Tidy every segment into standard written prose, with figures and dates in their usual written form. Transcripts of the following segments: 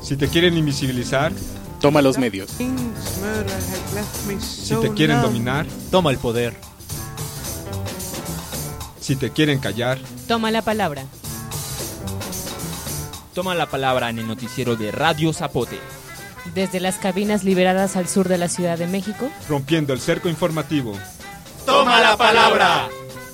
Si te quieren invisibilizar, toma los medios. Si te quieren dominar, toma el poder. Si te quieren callar, toma la palabra. Toma la palabra en el noticiero de Radio Zapote. Desde las cabinas liberadas al sur de la Ciudad de México, rompiendo el cerco informativo. ¡Toma la palabra!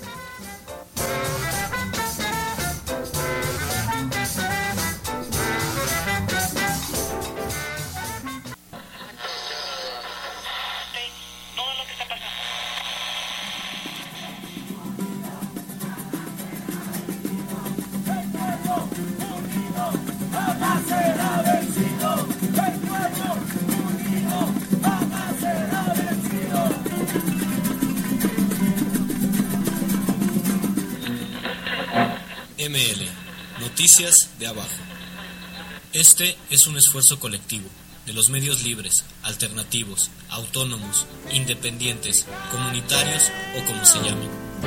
ML, Noticias de Abajo. Este es un esfuerzo colectivo de los medios libres, alternativos, autónomos, independientes, comunitarios o como se llamen.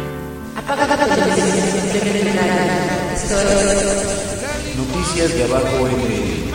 Noticias de Abajo ML.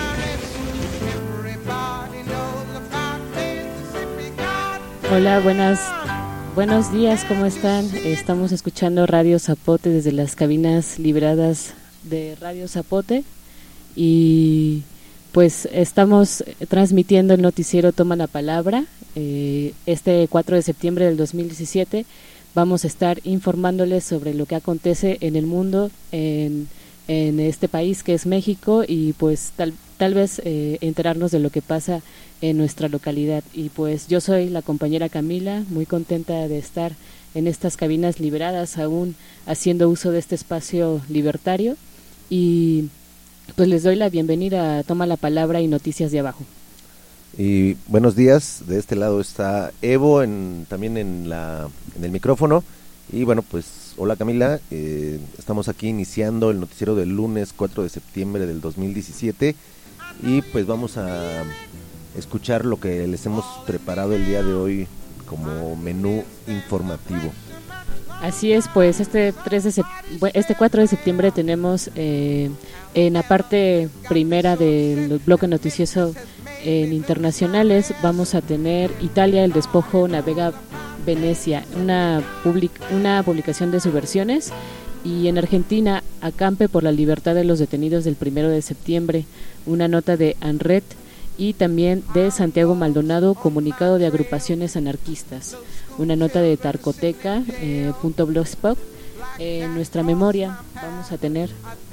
Hola, buenos días, ¿cómo están? Estamos escuchando Radio Zapote desde las cabinas liberadas de Radio Zapote y pues estamos transmitiendo el noticiero Toma la Palabra. Este 4 de septiembre del 2017 vamos a estar informándoles sobre lo que acontece en el mundo, en este país que es México y pues tal vez enterarnos de lo que pasa en nuestra localidad. Y pues yo soy la compañera Camila, muy contenta de estar en estas cabinas liberadas, aún haciendo uso de este espacio libertario, y pues les doy la bienvenida a Toma la Palabra y Noticias de Abajo. Y buenos días, de este lado está Evo también en el micrófono. Y bueno, pues hola Camila, estamos aquí iniciando el noticiero del lunes 4 de septiembre del 2017 y pues vamos a escuchar lo que les hemos preparado el día de hoy como menú informativo. Así es, pues este 4 de septiembre tenemos en la parte primera del bloque noticioso en internacionales, vamos a tener Italia, el despojo navega Venecia, una publicación de subversiones, y en Argentina, acampe por la libertad de los detenidos del 1 de septiembre, una nota de ANRED, y también de Santiago Maldonado, comunicado de agrupaciones anarquistas, una nota de Tarcoteca.blogspot. En nuestra memoria vamos a tener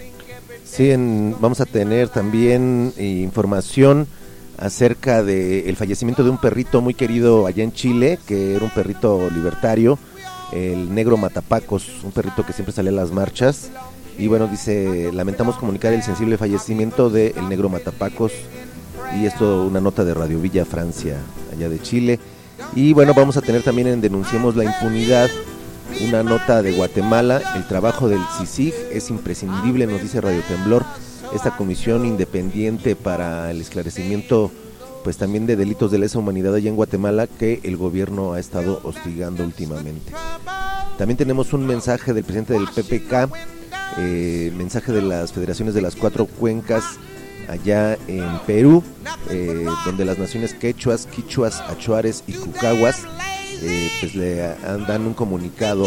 también información acerca del fallecimiento de un perrito muy querido allá en Chile, que era un perrito libertario, el negro Matapacos, un perrito que siempre salía a las marchas. Y bueno, dice: lamentamos comunicar el sensible fallecimiento de el negro Matapacos. Y esto, una nota de Radio Villa Francia, allá de Chile. Y bueno, vamos a tener también en Denunciemos la Impunidad una nota de Guatemala: el trabajo del CICIG es imprescindible, nos dice Radio Temblor, esta comisión independiente para el esclarecimiento pues también de delitos de lesa humanidad allá en Guatemala, que el gobierno ha estado hostigando últimamente. También tenemos un mensaje del presidente del PPK, mensaje de las federaciones de las 4 cuencas allá en Perú, donde las naciones quechuas, quichuas, achuares y cucahuas pues le dan un comunicado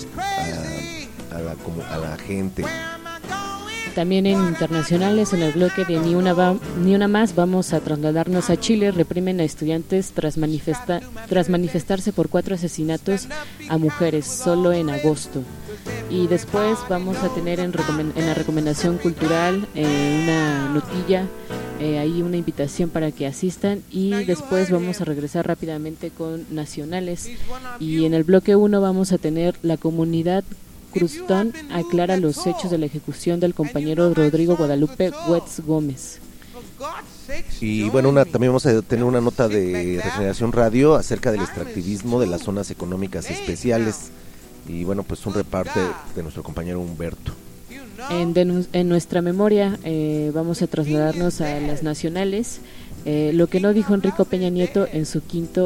a la gente. También en internacionales, en el bloque de Ni una más, vamos a trasladarnos a Chile. Reprimen a estudiantes tras manifestarse por 4 asesinatos a mujeres solo en agosto. Y después vamos a tener en la recomendación cultural una notilla, ahí una invitación para que asistan, y después vamos a regresar rápidamente con nacionales. Y en el bloque 1 vamos a tener la comunidad Crustón aclara los hechos de la ejecución del compañero Rodrigo Guadalupe Huetz Gómez. Y bueno, también vamos a tener una nota de Regeneración Radio acerca del extractivismo de las zonas económicas especiales. Y bueno, pues un reparte de nuestro compañero Humberto. En nuestra memoria vamos a trasladarnos a las nacionales. Lo que no dijo Enrico Peña Nieto en su quinto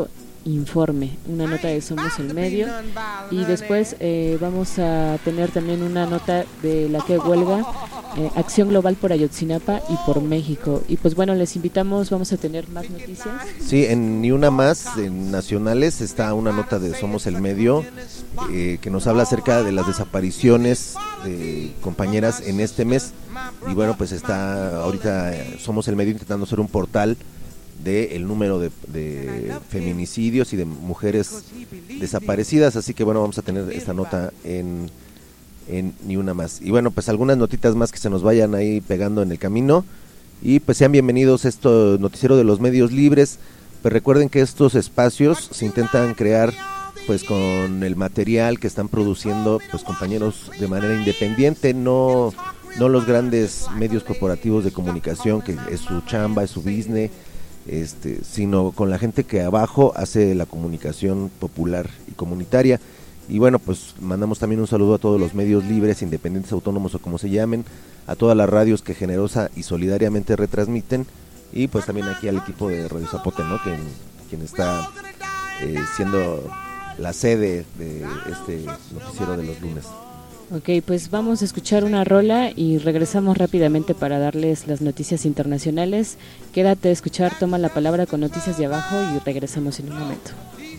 Informe, una nota de Somos el Medio, y después vamos a tener también una nota de la que huelga, Acción Global por Ayotzinapa y por México. Y pues bueno, les invitamos, vamos a tener más noticias. Sí, en Ni Una Más, en Nacionales, está una nota de Somos el Medio, que nos habla acerca de las desapariciones de compañeras en este mes. Y bueno, pues está ahorita Somos el Medio intentando hacer un portal del número de feminicidios y de mujeres desaparecidas, así que bueno, vamos a tener esta nota en Ni Una Más. Y bueno, pues algunas notitas más que se nos vayan ahí pegando en el camino, y pues sean bienvenidos a este noticiero de los medios libres. Pues recuerden que estos espacios se intentan crear pues con el material que están produciendo pues compañeros de manera independiente, no los grandes medios corporativos de comunicación, que es su chamba, es su business, sino con la gente que abajo hace la comunicación popular y comunitaria. Y bueno, pues mandamos también un saludo a todos los medios libres, independientes, autónomos o como se llamen, a todas las radios que generosa y solidariamente retransmiten, y pues también aquí al equipo de Radio Zapote, ¿no? Quien está siendo la sede de este noticiero de los lunes. Ok, pues vamos a escuchar una rola y regresamos rápidamente para darles las noticias internacionales. Quédate a escuchar Toma la Palabra con Noticias de Abajo y regresamos en un momento.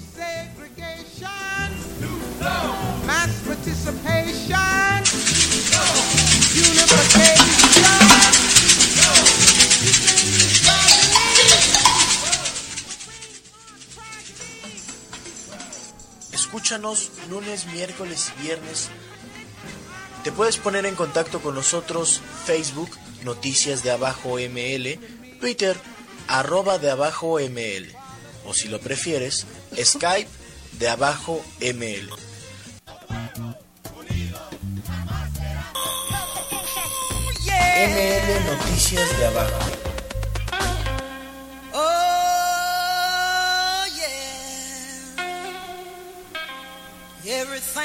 Escúchanos lunes, miércoles y viernes. Te puedes poner en contacto con nosotros: Facebook, Noticias de Abajo ML, Twitter, @de Abajo ML, o si lo prefieres, Skype de Abajo ML. ML Noticias de Abajo. Oh yeah,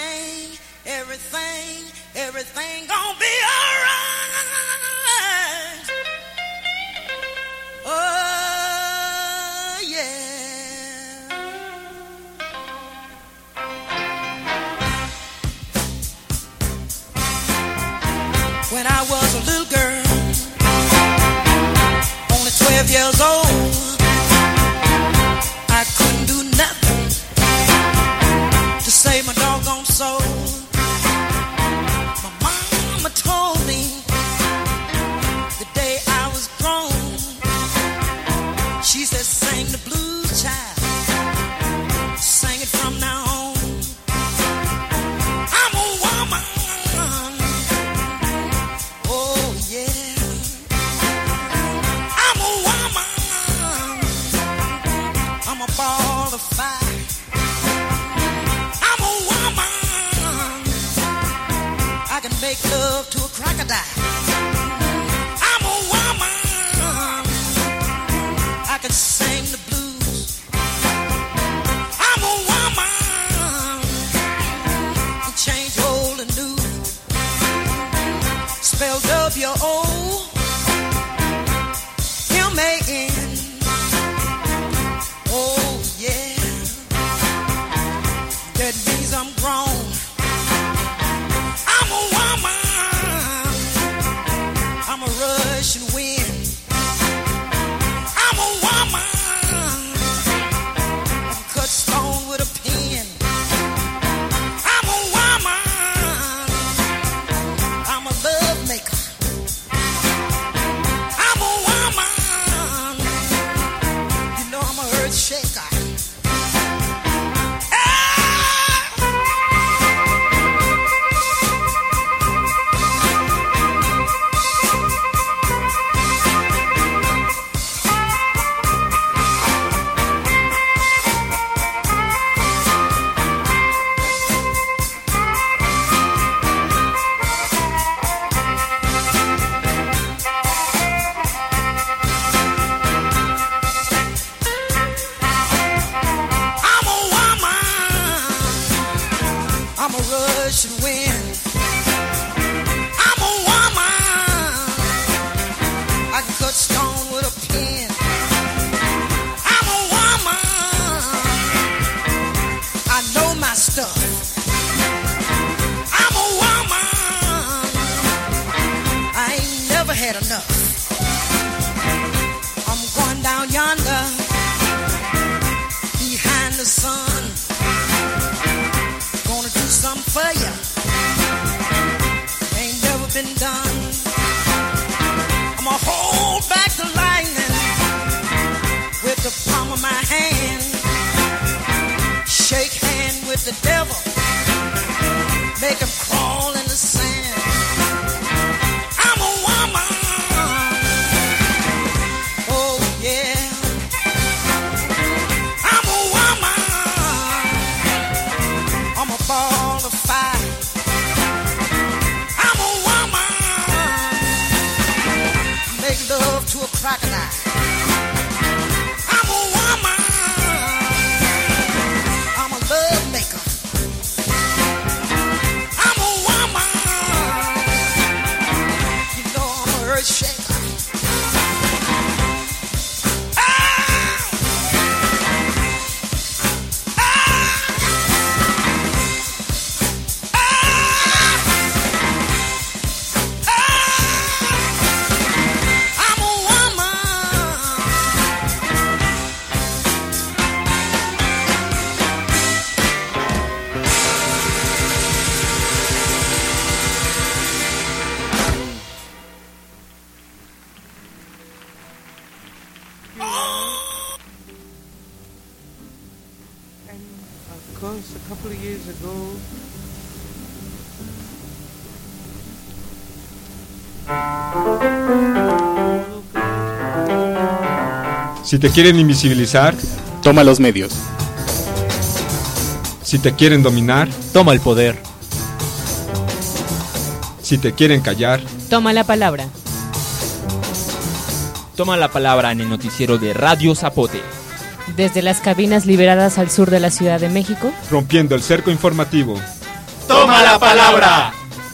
everything gonna be alright. Oh yeah. When I was a little girl, only 12 years old, I couldn't do nothing to save my doggone soul. My mama told me the day I was grown, she said, sing the blues, child, sing it from now on. I'm a woman, oh yeah, I'm a woman, I'm a ball of fire. Make love to a crocodile. I'm a woman, I can sing the blues. I'm a woman, can change old and new. Spell W-O M-A-N. Oh yeah, that means I'm grown. Russian wind. I'm a woman, I can cut stone with a pen. I'm a woman, I'm a love maker. I'm a woman, you know I'm a earth shaker. make love to a crocodile. I'm a woman. I'm a love maker. I'm a woman. You know I'm a earth shaker. A couple of years ago, Si te quieren invisibilizar, toma los medios. Si te quieren dominar, toma el poder. Si te quieren callar, toma la palabra. Toma la palabra en el noticiero de Radio Zapote. Desde las cabinas liberadas al sur de la Ciudad de México, rompiendo el cerco informativo. ¡Toma la palabra!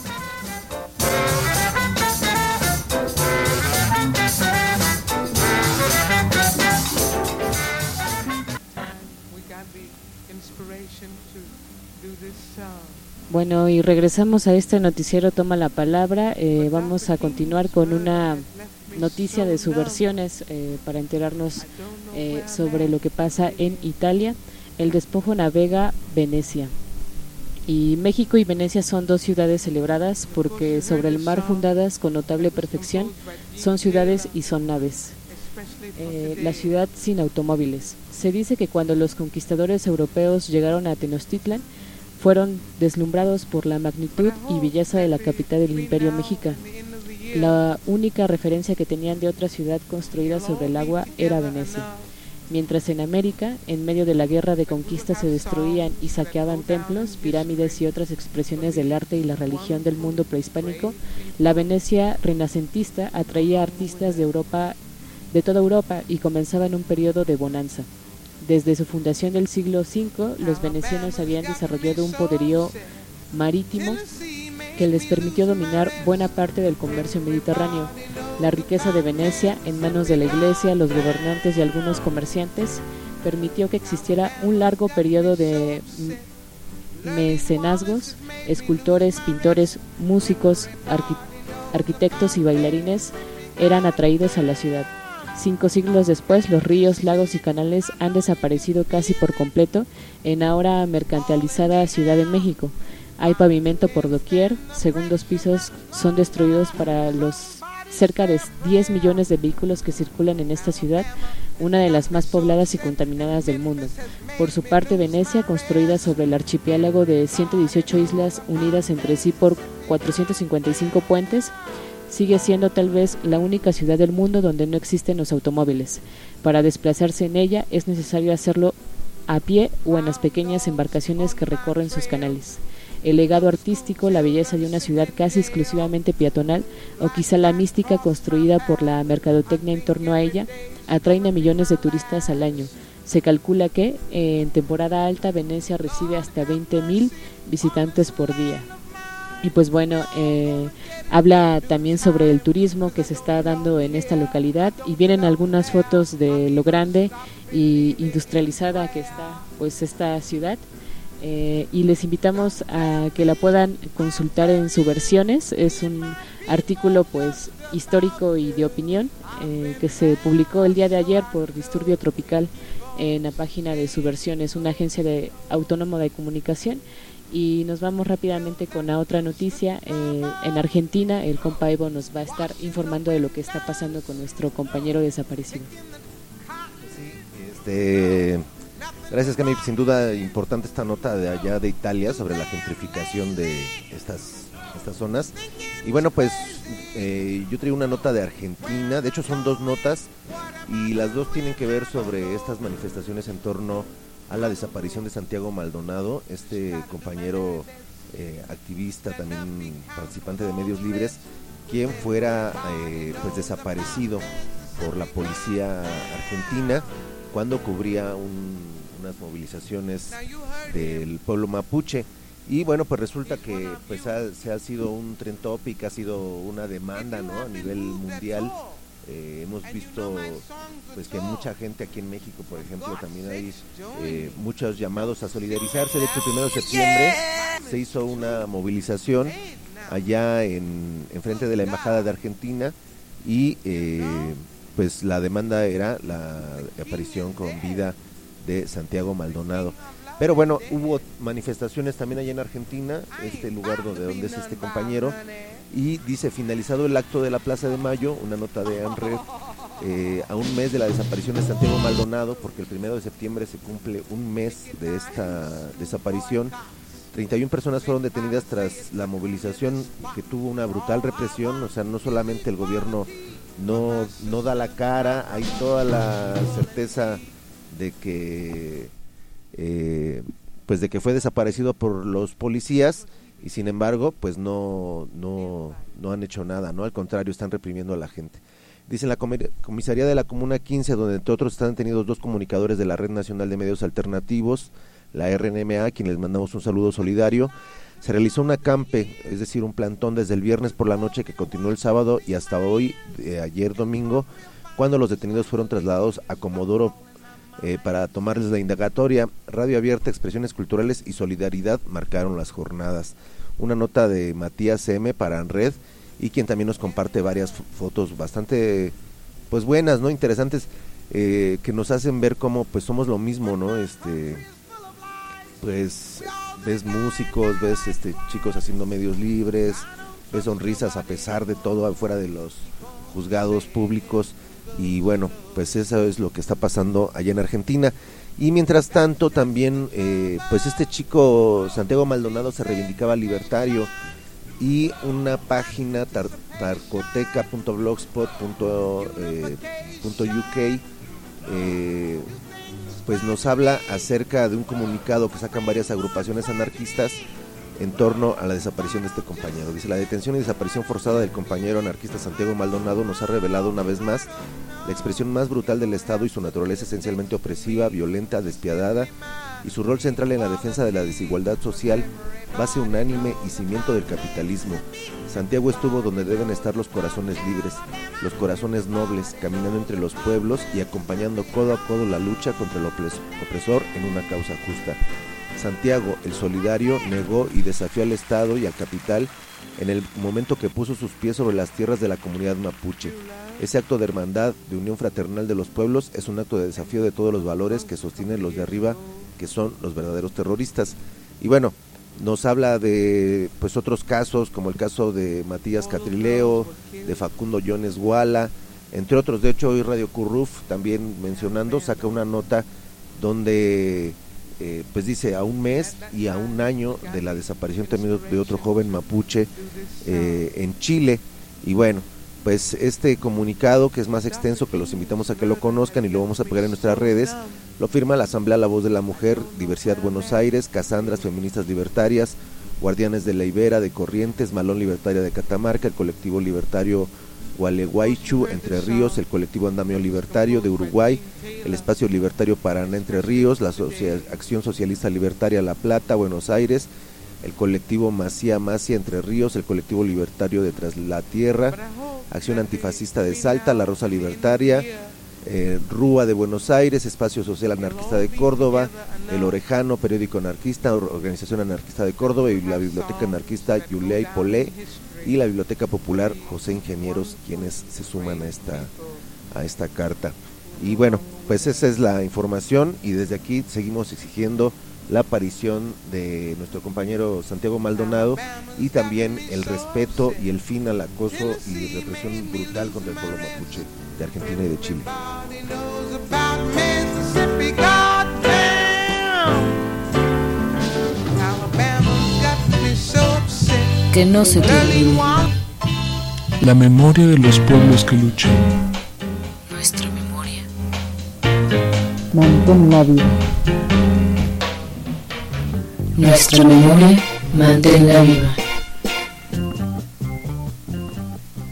Bueno, y regresamos a este noticiero Toma la Palabra. Vamos a continuar con una noticia de subversiones para enterarnos sobre lo que pasa en Italia. El despojo navega Venecia. Y México y Venecia son dos ciudades celebradas porque sobre el mar fundadas con notable perfección, son ciudades y son naves. La ciudad sin automóviles. Se dice que cuando los conquistadores europeos llegaron a Tenochtitlan, fueron deslumbrados por la magnitud y belleza de la capital del Imperio Mexica. La única referencia que tenían de otra ciudad construida sobre el agua era Venecia. Mientras en América, en medio de la guerra de conquista, se destruían y saqueaban templos, pirámides y otras expresiones del arte y la religión del mundo prehispánico, la Venecia renacentista atraía artistas de toda Europa y comenzaba en un periodo de bonanza. Desde su fundación del siglo V, los venecianos habían desarrollado un poderío marítimo que les permitió dominar buena parte del comercio mediterráneo. La riqueza de Venecia, en manos de la Iglesia, los gobernantes y algunos comerciantes, permitió que existiera un largo periodo de mecenazgos. Escultores, pintores, músicos, arquitectos y bailarines eran atraídos a la ciudad. 5 siglos después, los ríos, lagos y canales han desaparecido casi por completo en ahora mercantilizada Ciudad de México. Hay pavimento por doquier, segundos pisos son destruidos para los cerca de 10 millones de vehículos que circulan en esta ciudad, una de las más pobladas y contaminadas del mundo. Por su parte, Venecia, construida sobre el archipiélago de 118 islas unidas entre sí por 455 puentes, sigue siendo tal vez la única ciudad del mundo donde no existen los automóviles. Para desplazarse en ella es necesario hacerlo a pie o en las pequeñas embarcaciones que recorren sus canales. El legado artístico, la belleza de una ciudad casi exclusivamente peatonal, o quizá la mística construida por la mercadotecnia en torno a ella, atraen a millones de turistas al año. Se calcula que en temporada alta Venecia recibe hasta 20,000 visitantes por día. Y pues bueno, habla también sobre el turismo que se está dando en esta localidad y vienen algunas fotos de lo grande y industrializada que está pues esta ciudad. Y les invitamos a que la puedan consultar en Subversiones. Es un artículo pues histórico y de opinión que se publicó el día de ayer por Disturbio Tropical en la página de Subversiones, una agencia autónoma de comunicación. Y nos vamos rápidamente con la otra noticia. En Argentina, el compa Evo nos va a estar informando de lo que está pasando con nuestro compañero desaparecido. Gracias, Cami. Sin duda importante esta nota de allá de Italia sobre la gentrificación de estas zonas. Y bueno, pues yo traigo una nota de Argentina. De hecho son dos notas y las dos tienen que ver sobre estas manifestaciones en torno a la desaparición de Santiago Maldonado, este compañero activista, también participante de Medios Libres, quien fuera pues desaparecido por la policía argentina cuando cubría unas movilizaciones del pueblo mapuche. Y bueno, pues resulta que pues se ha sido un trend topic, ha sido una demanda, ¿no?, a nivel mundial. Hemos visto pues que mucha gente aquí en México, por ejemplo, también hay muchos llamados a solidarizarse. De hecho, el 1 de septiembre se hizo una movilización allá en frente de la Embajada de Argentina y pues la demanda era la aparición con vida de Santiago Maldonado. Pero bueno, hubo manifestaciones también allá en Argentina, este lugar donde es este compañero, y dice: finalizado el acto de la Plaza de Mayo, una nota de ANRED, a un mes de la desaparición de Santiago Maldonado, porque el 1 de septiembre se cumple un mes de esta desaparición. 31 personas fueron detenidas tras la movilización que tuvo una brutal represión. O sea, no solamente el gobierno no da la cara, hay toda la certeza de que pues de que fue desaparecido por los policías, y sin embargo pues no han hecho nada, ¿no? Al contrario, están reprimiendo a la gente. Dice: en la comisaría de la Comuna 15, donde entre otros están detenidos 2 comunicadores de la Red Nacional de Medios Alternativos, la RNMA, a quienes les mandamos un saludo solidario, se realizó un acampe, es decir, un plantón desde el viernes por la noche que continuó el sábado y hasta hoy, ayer domingo, cuando los detenidos fueron trasladados a Comodoro para tomarles la indagatoria. Radio Abierta, Expresiones Culturales y Solidaridad marcaron las jornadas. Una nota de Matías M. para ANRED, y quien también nos comparte varias fotos bastante pues buenas, ¿no?, interesantes, que nos hacen ver cómo pues somos lo mismo, ¿no? Pues ves músicos, ves chicos haciendo medios libres, ves sonrisas a pesar de todo afuera de los juzgados públicos. Y bueno, pues eso es lo que está pasando allá en Argentina. Y mientras tanto también pues este chico Santiago Maldonado se reivindicaba libertario, y una página tarcoteca.blogspot.uk pues nos habla acerca de un comunicado que sacan varias agrupaciones anarquistas en torno a la desaparición de este compañero. Dice: la detención y desaparición forzada del compañero anarquista Santiago Maldonado nos ha revelado una vez más la expresión más brutal del Estado y su naturaleza esencialmente opresiva, violenta, despiadada, y su rol central en la defensa de la desigualdad social, base unánime y cimiento del capitalismo. Santiago estuvo donde deben estar los corazones libres, los corazones nobles, caminando entre los pueblos y acompañando codo a codo la lucha contra el opresor en una causa justa. Santiago, el solidario, negó y desafió al Estado y al capital en el momento que puso sus pies sobre las tierras de la comunidad mapuche. Ese acto de hermandad, de unión fraternal de los pueblos, es un acto de desafío de todos los valores que sostienen los de arriba, que son los verdaderos terroristas. Y bueno, nos habla de pues otros casos, como el caso de Matías Catrileo, de Facundo Jones Guala, entre otros. De hecho, hoy Radio Curruf, también mencionando, saca una nota donde pues dice: a un mes y a un año de la desaparición también de otro joven mapuche en Chile. Y bueno, pues este comunicado, que es más extenso, que los invitamos a que lo conozcan y lo vamos a pegar en nuestras redes, lo firma la Asamblea La Voz de la Mujer, Diversidad Buenos Aires, Casandras Feministas Libertarias, Guardianes de la Ibera de Corrientes, Malón Libertaria de Catamarca, el colectivo libertario Gualeguaychú Entre Ríos, el colectivo Andamio Libertario de Uruguay, el Espacio Libertario Paraná Entre Ríos, la Acción Socialista Libertaria La Plata, Buenos Aires, el colectivo Macía Entre Ríos, el colectivo libertario de Tras la Tierra, Acción Antifascista de Salta, La Rosa Libertaria, RUA de Buenos Aires, Espacio Social Anarquista de Córdoba, El Orejano, Periódico Anarquista, Organización Anarquista de Córdoba, y la Biblioteca Anarquista Yulei Polé, y la Biblioteca Popular José Ingenieros, quienes se suman a esta carta. Y bueno, pues esa es la información, y desde aquí seguimos exigiendo la aparición de nuestro compañero Santiago Maldonado, y también el respeto y el fin al acoso y represión brutal contra el pueblo mapuche de Argentina y de Chile. Que no se te olvide la memoria de los pueblos que luchan. Nuestra memoria. Manténla viva. Nuestra memoria, manténla viva.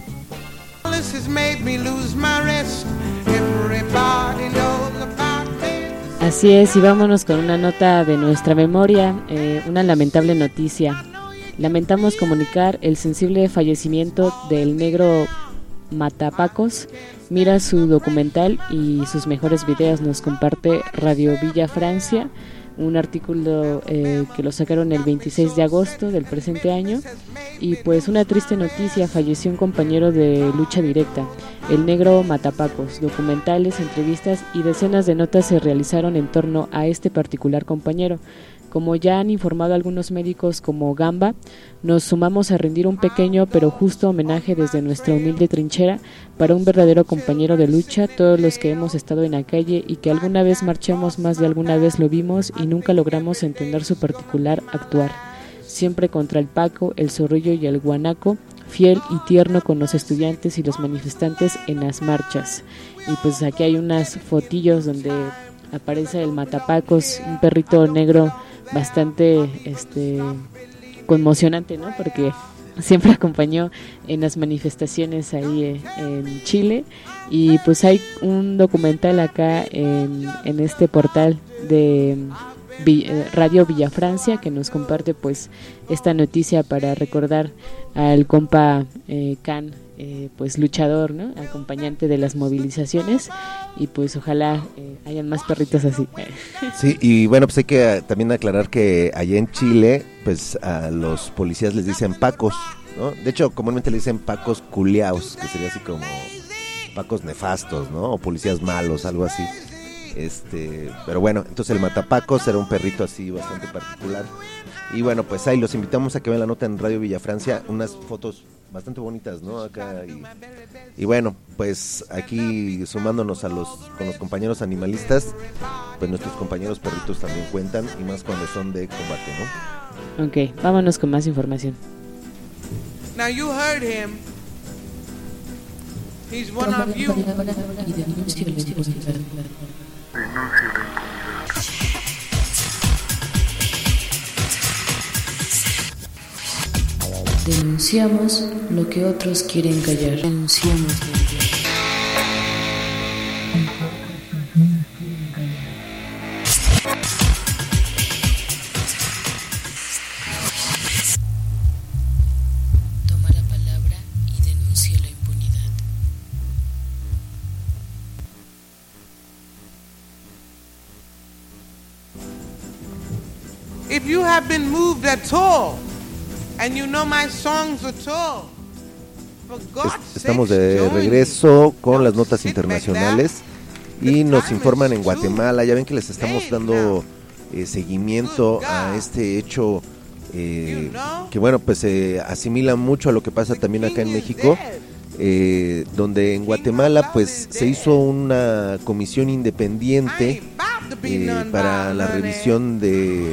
Así es, y vámonos con una nota de nuestra memoria, una lamentable noticia. Lamentamos comunicar el sensible fallecimiento del negro Matapacos. Mira su documental y sus mejores videos, nos comparte Radio Villa Francia, un artículo que lo sacaron el 26 de agosto del presente año. Y pues una triste noticia, falleció un compañero de lucha directa, el negro Matapacos. Documentales, entrevistas y decenas de notas se realizaron en torno a este particular compañero. Como ya han informado algunos médicos como Gamba, nos sumamos a rendir un pequeño pero justo homenaje desde nuestra humilde trinchera para un verdadero compañero de lucha, todos los que hemos estado en la calle y que alguna vez marchamos, más de alguna vez lo vimos y nunca logramos entender su particular actuar. Siempre contra el Paco, el Zorrillo y el Guanaco, fiel y tierno con los estudiantes y los manifestantes en las marchas. Y pues aquí hay unas fotillos donde aparece el Matapacos, un perrito negro bastante conmocionante, ¿no? Porque siempre acompañó en las manifestaciones ahí en Chile. Y pues hay un documental acá en este portal de Radio Villa Francia que nos comparte pues esta noticia para recordar al compa Can, pues luchador, ¿no? Acompañante de las movilizaciones, y pues ojalá hayan más perritos así. Sí, y bueno, pues hay que también aclarar que allá en Chile pues a los policías les dicen pacos, ¿no? De hecho comúnmente le dicen pacos culiaos, que sería así como pacos nefastos, ¿no? O policías malos, algo así. Pero bueno, entonces el Matapacos era un perrito así bastante particular. Y bueno, pues ahí los invitamos a que vean la nota en Radio Villa Francia, unas fotos bastante bonitas, ¿no? Acá y bueno, pues aquí sumándonos con los compañeros animalistas, pues nuestros compañeros perritos también cuentan, y más cuando son de combate, ¿no? Ok, vámonos con más información. Now you heard him. He's one of you. Denunciamos lo que otros quieren callar. Denunciamos. Toma la palabra y denuncia la impunidad. If you have been moved at all, and you know my songs at all, for God's Estamos sake, de join regreso con las notas internacionales y nos informan en Guatemala. Ya ven que les estamos dando seguimiento a este hecho que bueno, pues se asimila mucho a lo que pasa también acá en México, donde en Guatemala pues se hizo una comisión independiente para la revisión de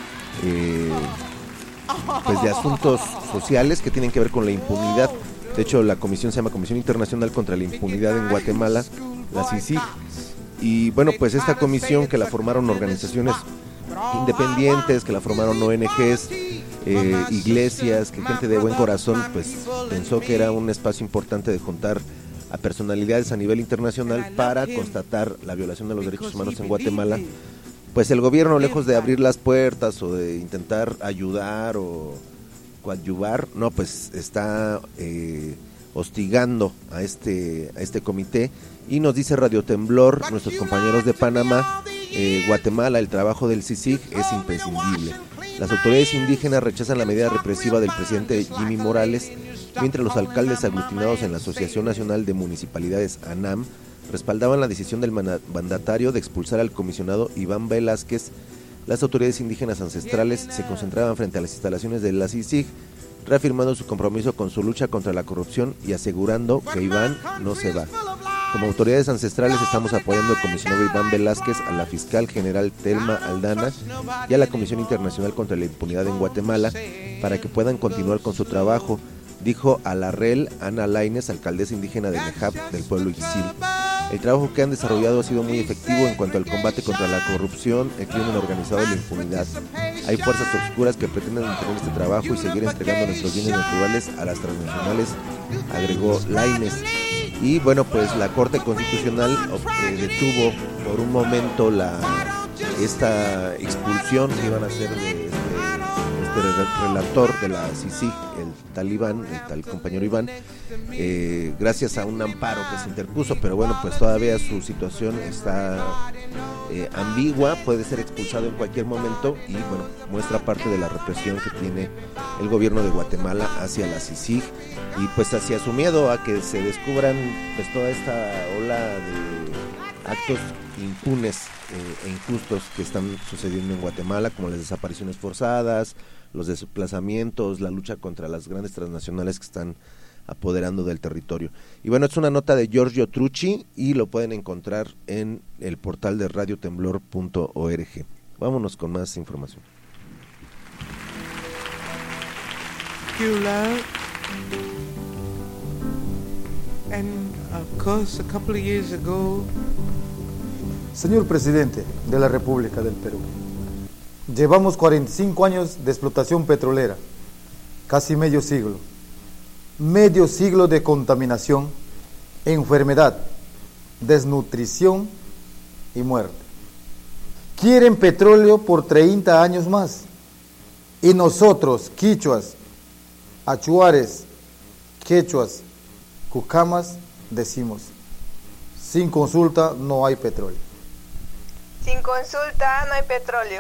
pues de asuntos sociales que tienen que ver con la impunidad. De hecho, la comisión se llama Comisión Internacional contra la Impunidad en Guatemala, la CICIG. Y bueno, pues esta comisión, que la formaron organizaciones independientes, que la formaron ONGs, iglesias, que gente de buen corazón pues pensó que era un espacio importante de juntar a personalidades a nivel internacional para constatar la violación de los derechos humanos en Guatemala. Pues el gobierno, lejos de abrir las puertas o de intentar ayudar o coadyuvar, no, pues está hostigando a este comité. Y nos dice Radio Temblor, nuestros compañeros de Panamá, Guatemala, el trabajo del CICIG es imprescindible. Las autoridades indígenas rechazan la medida represiva del presidente Jimmy Morales, mientras los alcaldes aglutinados en la Asociación Nacional de Municipalidades ANAM respaldaban la decisión del mandatario de expulsar al comisionado Iván Velázquez. Las autoridades indígenas ancestrales se concentraban frente a las instalaciones de la CICIG, reafirmando su compromiso con su lucha contra la corrupción y asegurando que Iván no se va. Como autoridades ancestrales estamos apoyando al comisionado Iván Velázquez, a la fiscal general Telma Aldana y a la Comisión Internacional contra la Impunidad en Guatemala para que puedan continuar con su trabajo, dijo a la REL Ana Lainez, alcaldesa indígena de Nejap del pueblo Ixil. El trabajo que han desarrollado ha sido muy efectivo en cuanto al combate contra la corrupción, el crimen organizado y la impunidad. Hay fuerzas oscuras que pretenden detener este trabajo y seguir entregando nuestros bienes naturales a las transnacionales, agregó Lainez. Y bueno, pues la Corte Constitucional detuvo por un momento la esta expulsión que iban a hacer de este relator de la CICIG, el tal Iván, el tal compañero Iván, gracias a un amparo que se interpuso, pero bueno, pues todavía su situación está ambigua, puede ser expulsado en cualquier momento y bueno, muestra parte de la represión que tiene el gobierno de Guatemala hacia la CICIG y pues hacia su miedo a que se descubran pues toda esta ola de actos impunes e injustos que están sucediendo en Guatemala, como las desapariciones forzadas, los desplazamientos, la lucha contra las grandes transnacionales que están apoderando del territorio. Y bueno, es una nota de Giorgio Trucci y lo pueden encontrar en el portal de radiotemblor.org. Vámonos con más información. Señor presidente de la República del Perú, llevamos 45 años de explotación petrolera, casi medio siglo de contaminación, enfermedad, desnutrición y muerte. Quieren petróleo por 30 años más y nosotros, quichuas, achuares, quechuas, cucamas, decimos, sin consulta no hay petróleo. Sin consulta no hay petróleo.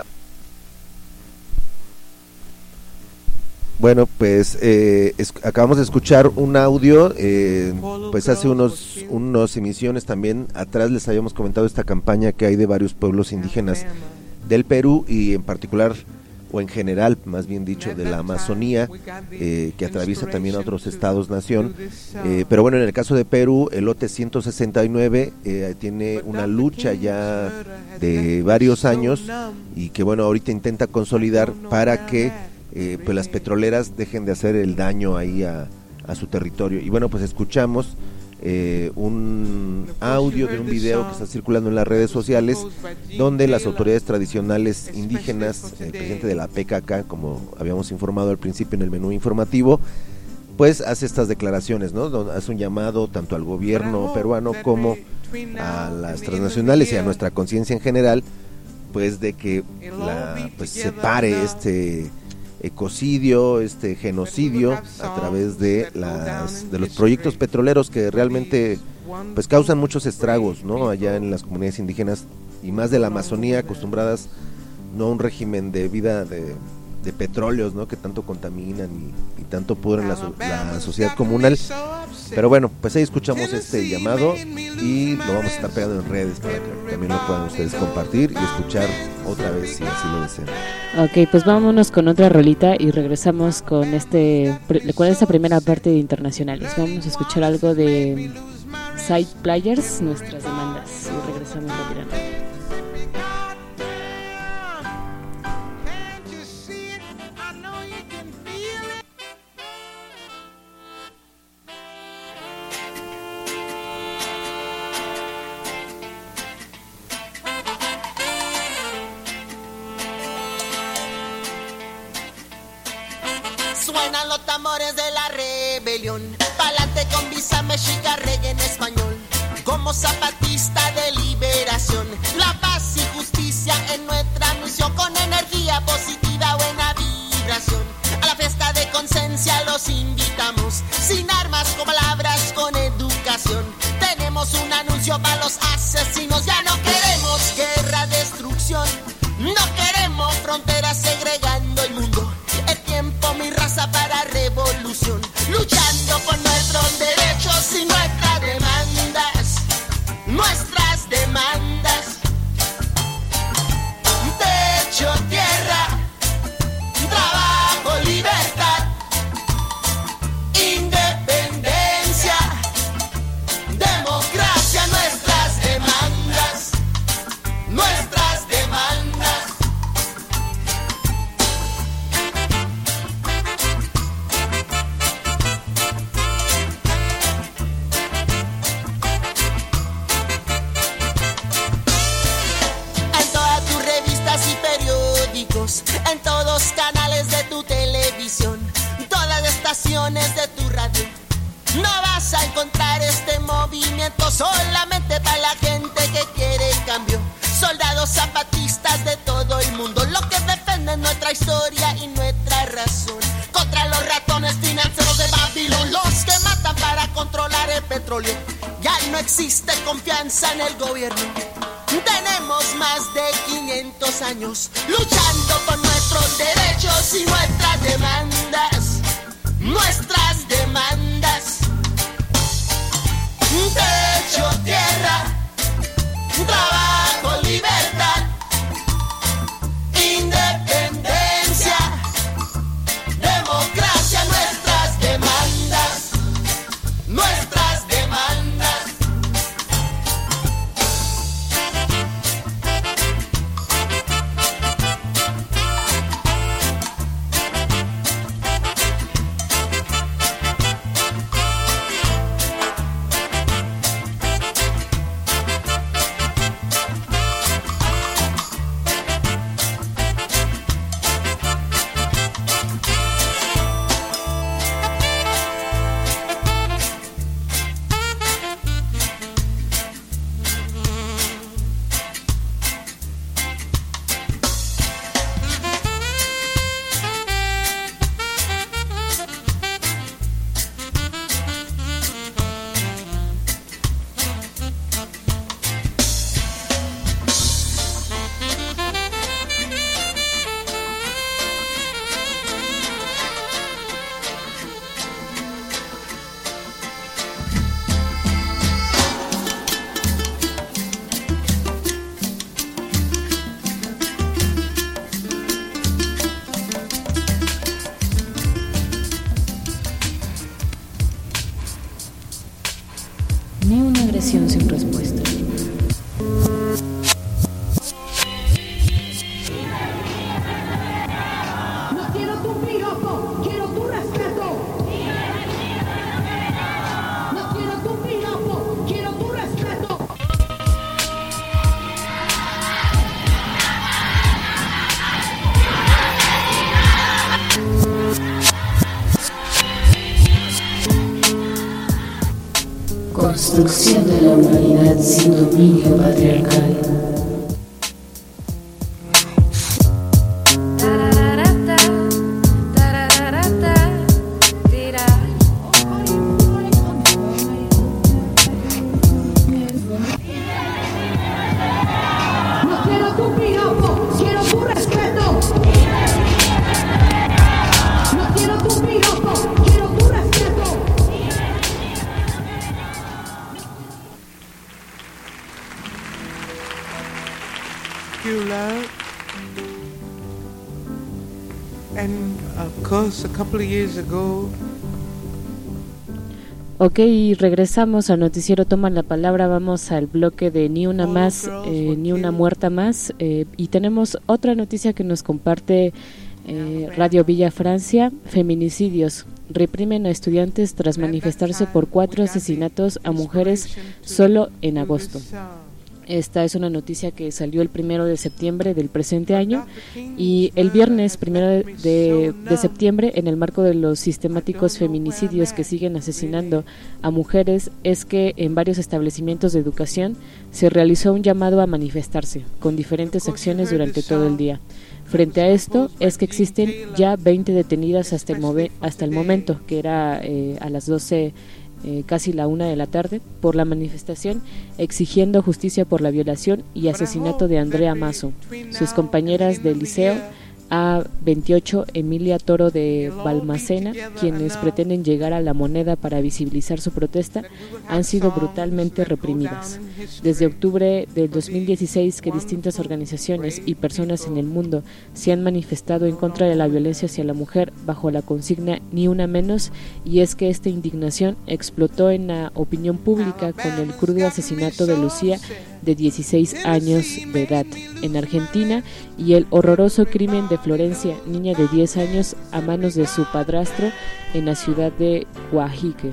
Bueno, pues acabamos de escuchar un audio, pues hace unos emisiones también atrás les habíamos comentado esta campaña que hay de varios pueblos indígenas del Perú y en particular, o en general, más bien dicho, de la Amazonía, que atraviesa también a otros estados-nación, pero bueno, en el caso de Perú, el lote 169 tiene una lucha ya de varios años y que bueno, ahorita intenta consolidar para que pues las petroleras dejen de hacer el daño ahí a su territorio. Y bueno, pues escuchamos un audio de un video que está circulando en las redes sociales donde las autoridades tradicionales indígenas, el presidente de la PKK, como habíamos informado al principio en el menú informativo, pues hace estas declaraciones, ¿no? Hace un llamado tanto al gobierno peruano como a las transnacionales y a nuestra conciencia en general, pues de que pues se pare este ecocidio, este genocidio a través de los proyectos petroleros que realmente pues causan muchos estragos, ¿no? Allá en las comunidades indígenas y más de la Amazonía, acostumbradas no a un régimen de vida de petróleos, ¿no? Que tanto contaminan y tanto pudren la sociedad comunal. Pero bueno, pues ahí escuchamos este llamado y lo vamos a estar pegando en redes para que también lo puedan ustedes compartir y escuchar otra vez si así lo desean. Ok, pues vámonos con otra rolita y regresamos con esta primera parte de internacionales. Vamos a escuchar algo de Side Players, Nuestras Demandas, y regresamos rápidamente. Suenan los tambores de la rebelión, pa'lante con visa mexica, reggae en español. Como zapatista de liberación, la paz y justicia en nuestra misión. Con energía positiva, buena vibración, a la fiesta de conciencia los invitamos. Sin armas, con palabras, con educación. Tenemos un anuncio para los asesinos. Ya no queremos guerra, destrucción. No queremos fronteras segregando el mundo. Es tiempo, mi raza, para revolución. Luchando por nuestros derechos y nuestras demandas. Nuestras demandas. Techo, tierra, trabajo, libertad, independencia, democracia, nuestras demandas. existe confianza en el gobierno. Tenemos más de 500 años luchando por nuestros derechos y nuestras demandas. Nuestras demandas. Techo, tierra, trabajo, libertad, independencia, democracia, nuestras demandas, nuestras demandas. Ni una agresión sin respuesta. No quiero tu piropo, quiero tu respeto. No quiero tu piropo, quiero tu respeto. Construcción de la humanidad sin dominio patriarcal. No quiero tu piropo, quiero tu respeto. No quiero tu piropo, quiero tu respeto. Love. And of course, a couple of years ago. Ok, regresamos al noticiero Toma la Palabra, vamos al bloque de Ni Una Más, Ni Una Muerta Más, y tenemos otra noticia que nos comparte Radio Villa Francia. Feminicidios. Reprimen a estudiantes tras manifestarse por 4 asesinatos a mujeres solo en agosto. Esta es una noticia que salió el 1 de septiembre del presente año, y el viernes 1 de septiembre, en el marco de los sistemáticos feminicidios que siguen asesinando a mujeres, es que en varios establecimientos de educación se realizó un llamado a manifestarse con diferentes acciones durante todo el día. Frente a esto es que existen ya 20 detenidas hasta el momento, que era a las 12, casi la 1 de la tarde, por la manifestación exigiendo justicia por la violación y asesinato de Andrea Mazo, sus compañeras del liceo A28 Emilia Toro de Balmaceda, quienes pretenden llegar a la Moneda para visibilizar su protesta, han sido brutalmente reprimidas. Desde octubre del 2016 que distintas organizaciones y personas en el mundo se han manifestado en contra de la violencia hacia la mujer bajo la consigna Ni Una Menos, y es que esta indignación explotó en la opinión pública con el crudo asesinato de Lucía, de 16 años de edad, en Argentina, y el horroroso crimen de Florencia, niña de 10 años, a manos de su padrastro en la ciudad de Coajique.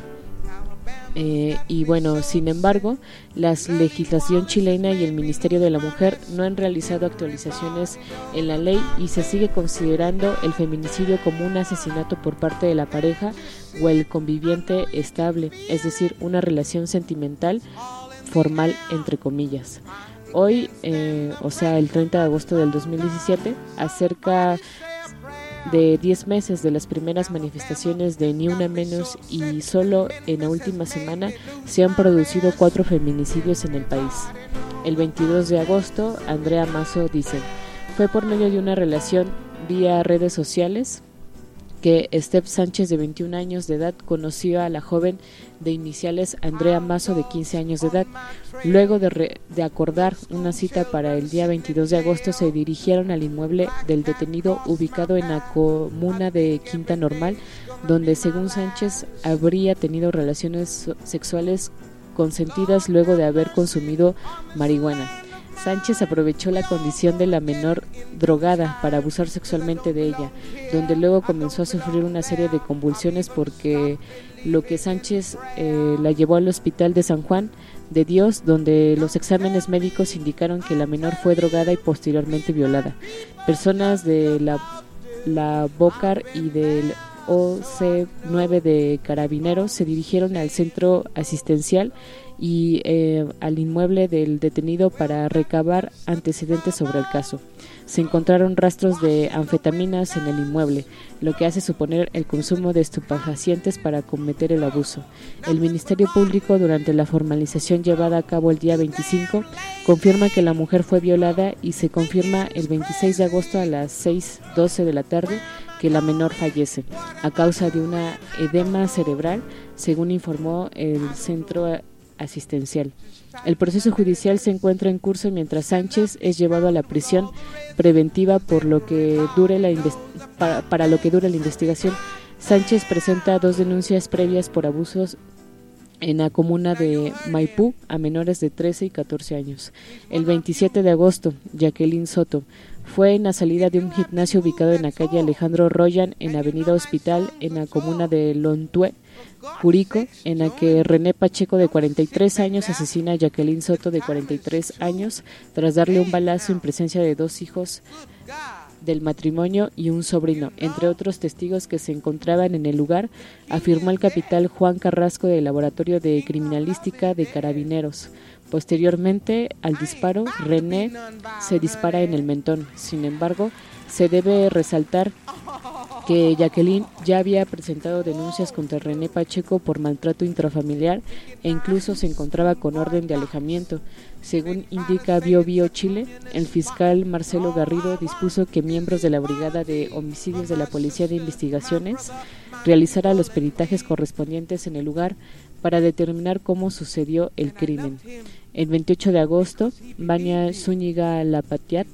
Y bueno, sin embargo, la legislación chilena y el Ministerio de la Mujer no han realizado actualizaciones en la ley, y se sigue considerando el feminicidio como un asesinato por parte de la pareja o el conviviente estable, es decir, una relación sentimental formal, entre comillas. Hoy, o sea, el 30 de agosto del 2017, de 10 meses de las primeras manifestaciones de Ni Una Menos, y solo en la última semana se han producido 4 feminicidios en el país. El 22 de agosto, Andrea Mazo dice: fue por medio de una relación vía redes sociales que Steph Sánchez, de 21 años de edad, conoció a la joven de iniciales Andrea Mazo, de 15 años de edad. Luego de acordar una cita para el día 22 de agosto, se dirigieron al inmueble del detenido ubicado en la comuna de Quinta Normal, donde, según Sánchez, habría tenido relaciones sexuales consentidas luego de haber consumido marihuana. Sánchez aprovechó la condición de la menor drogada para abusar sexualmente de ella, donde luego comenzó a sufrir una serie de convulsiones, porque lo que Sánchez la llevó al hospital de San Juan de Dios, donde los exámenes médicos indicaron que la menor fue drogada y posteriormente violada. Personas de la BOCAR y del OC9 de Carabineros se dirigieron al centro asistencial y al inmueble del detenido para recabar antecedentes sobre el caso. Se encontraron rastros de anfetaminas en el inmueble, lo que hace suponer el consumo de estupefacientes para cometer el abuso. El Ministerio Público, durante la formalización llevada a cabo el día 25, confirma que la mujer fue violada, y se confirma el 26 de agosto a las 6:12 de la tarde que la menor fallece a causa de una edema cerebral, según informó el centro asistencial. El proceso judicial se encuentra en curso mientras Sánchez es llevado a la prisión preventiva por lo que dure para lo que dure la investigación. Sánchez presenta 2 denuncias previas por abusos en la comuna de Maipú a menores de 13 y 14 años. El 27 de agosto, Jacqueline Soto fue en la salida de un gimnasio ubicado en la calle Alejandro Royan, en la avenida Hospital, en la comuna de Lontué, Jurico, en la que René Pacheco, de 43 años, asesina a Jacqueline Soto, de 43 años, tras darle un balazo en presencia de 2 hijos del matrimonio y un sobrino, entre otros testigos que se encontraban en el lugar, afirmó el capitán Juan Carrasco, del Laboratorio de Criminalística de Carabineros. Posteriormente al disparo, René se dispara en el mentón. Sin embargo, se debe resaltar que Jacqueline ya había presentado denuncias contra René Pacheco por maltrato intrafamiliar e incluso se encontraba con orden de alejamiento. Según indica Bio Bio Chile, el fiscal Marcelo Garrido dispuso que miembros de la Brigada de Homicidios de la Policía de Investigaciones realizara los peritajes correspondientes en el lugar para determinar cómo sucedió el crimen. El 28 de agosto, Vania Zúñiga Lapatiat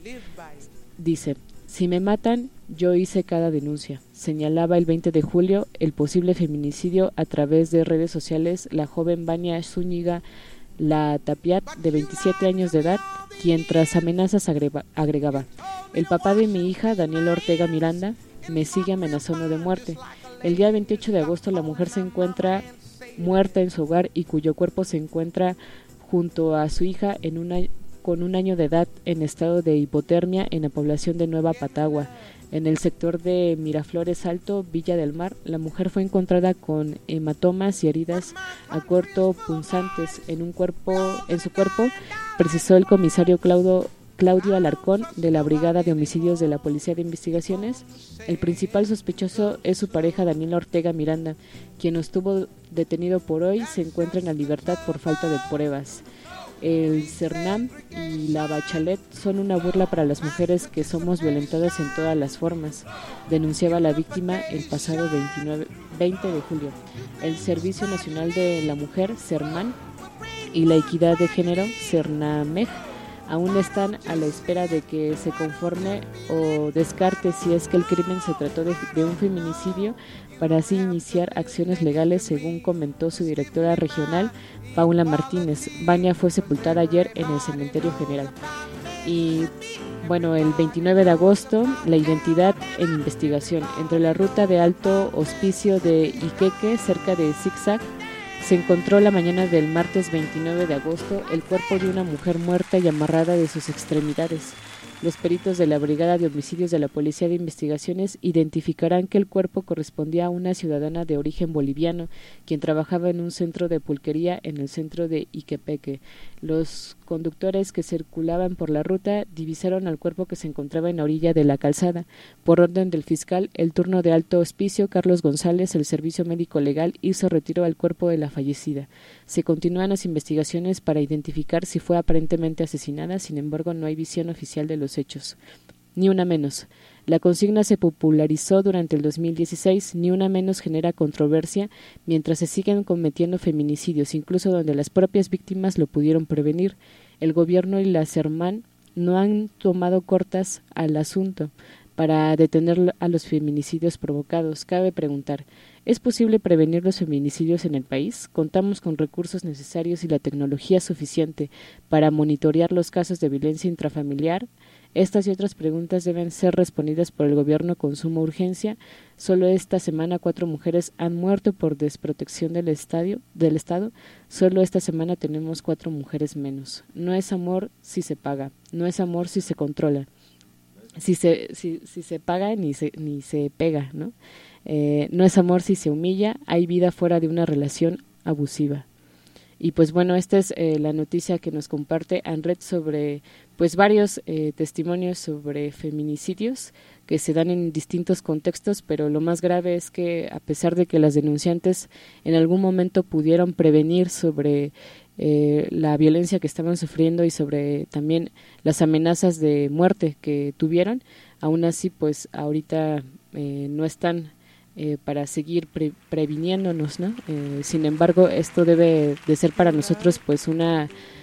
dice: si me matan, yo hice cada denuncia. Señalaba el 20 de julio el posible feminicidio a través de redes sociales la joven Vania Zúñiga Lapatiat, de 27 años de edad, quien tras amenazas agregaba: el papá de mi hija, Daniel Ortega Miranda, me sigue amenazando de muerte. El día 28 de agosto la mujer se encuentra muerta en su hogar y cuyo cuerpo se encuentra junto a su hija con 1 año de edad en estado de hipotermia en la población de Nueva Patagua, en el sector de Miraflores Alto, Villa del Mar. La mujer fue encontrada con hematomas y heridas a corto punzantes en su cuerpo, precisó el comisario Claudio Alarcón, de la Brigada de Homicidios de la Policía de Investigaciones. El principal sospechoso es su pareja Daniel Ortega Miranda, quien estuvo detenido por hoy. Se encuentra en la libertad por falta de pruebas. El CERNAM y la Bachelet son una burla para las mujeres que somos violentadas en todas las formas, denunciaba la víctima el pasado 20 de julio. El Servicio Nacional de la Mujer, CERMAN, y la Equidad de Género, CERNAMEG, aún están a la espera de que se conforme o descarte si es que el crimen se trató de un feminicidio, para así iniciar acciones legales, según comentó su directora regional, Paula Martínez. Vania fue sepultada ayer en el cementerio general. Y bueno, el 29 de agosto, la identidad en investigación. Entre la ruta de Alto Hospicio de Iquique, cerca de Zigzag, se encontró la mañana del martes 29 de agosto el cuerpo de una mujer muerta y amarrada de sus extremidades. Los peritos de la Brigada de Homicidios de la Policía de Investigaciones identificarán que el cuerpo correspondía a una ciudadana de origen boliviano, quien trabajaba en un centro de pulquería en el centro de Iquepeque. Los conductores que circulaban por la ruta divisaron al cuerpo que se encontraba en la orilla de la calzada. Por orden del fiscal, el turno de alto hospicio, Carlos González, el servicio médico legal, hizo retiro al cuerpo de la fallecida. Se continúan las investigaciones para identificar si fue aparentemente asesinada, sin embargo no hay visión oficial de los hechos. Ni una menos. La consigna se popularizó durante el 2016, ni una menos genera controversia mientras se siguen cometiendo feminicidios, incluso donde las propias víctimas lo pudieron prevenir. El gobierno y la SERMAN no han tomado cortas al asunto para detener a los feminicidios provocados. Cabe preguntar, ¿es posible prevenir los feminicidios en el país? ¿Contamos con recursos necesarios y la tecnología suficiente para monitorear los casos de violencia intrafamiliar? Estas y otras preguntas deben ser respondidas por el gobierno con suma urgencia. Solo esta semana 4 mujeres han muerto por desprotección del Estado. Solo esta semana tenemos 4 mujeres menos. No es amor si se paga, no es amor si se controla. Si se paga ni se pega, ¿no? No es amor si se humilla, hay vida fuera de una relación abusiva. Y pues bueno, esta es la noticia que nos comparte Anret sobre pues varios testimonios sobre feminicidios que se dan en distintos contextos, pero lo más grave es que a pesar de que las denunciantes en algún momento pudieron prevenir sobre la violencia que estaban sufriendo y sobre también las amenazas de muerte que tuvieron, aún así pues ahorita no están para seguir previniéndonos, ¿no? Sin embargo, esto debe de ser para nosotros pues una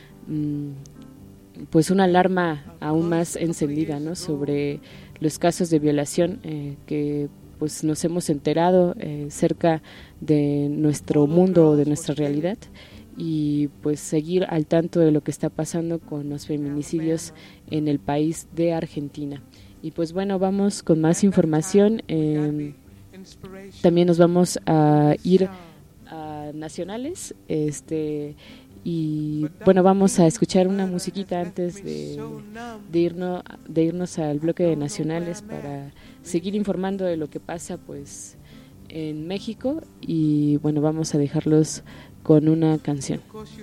alarma aún más encendida, ¿no? Sobre los casos de violación que pues nos hemos enterado cerca de nuestro mundo, de nuestra realidad, y pues seguir al tanto de lo que está pasando con los feminicidios en el país de Argentina. Y pues bueno, vamos con más información. También nos vamos a ir a nacionales, y bueno, vamos a escuchar una musiquita antes de irnos al bloque de nacionales para seguir informando de lo que pasa pues en México. Y bueno, vamos a dejarlos con una canción.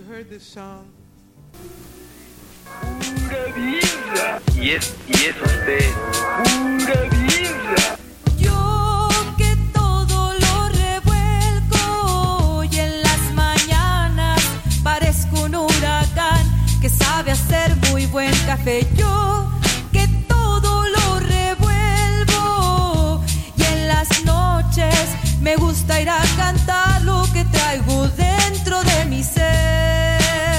Pura vida. Y es usted pura vida. Yo que todo lo revuelco y en las mañanas parezco un huracán que sabe hacer muy buen café. Yo que todo lo revuelvo y en las noches me gusta ir a cantar lo que traigo dentro de mi ser.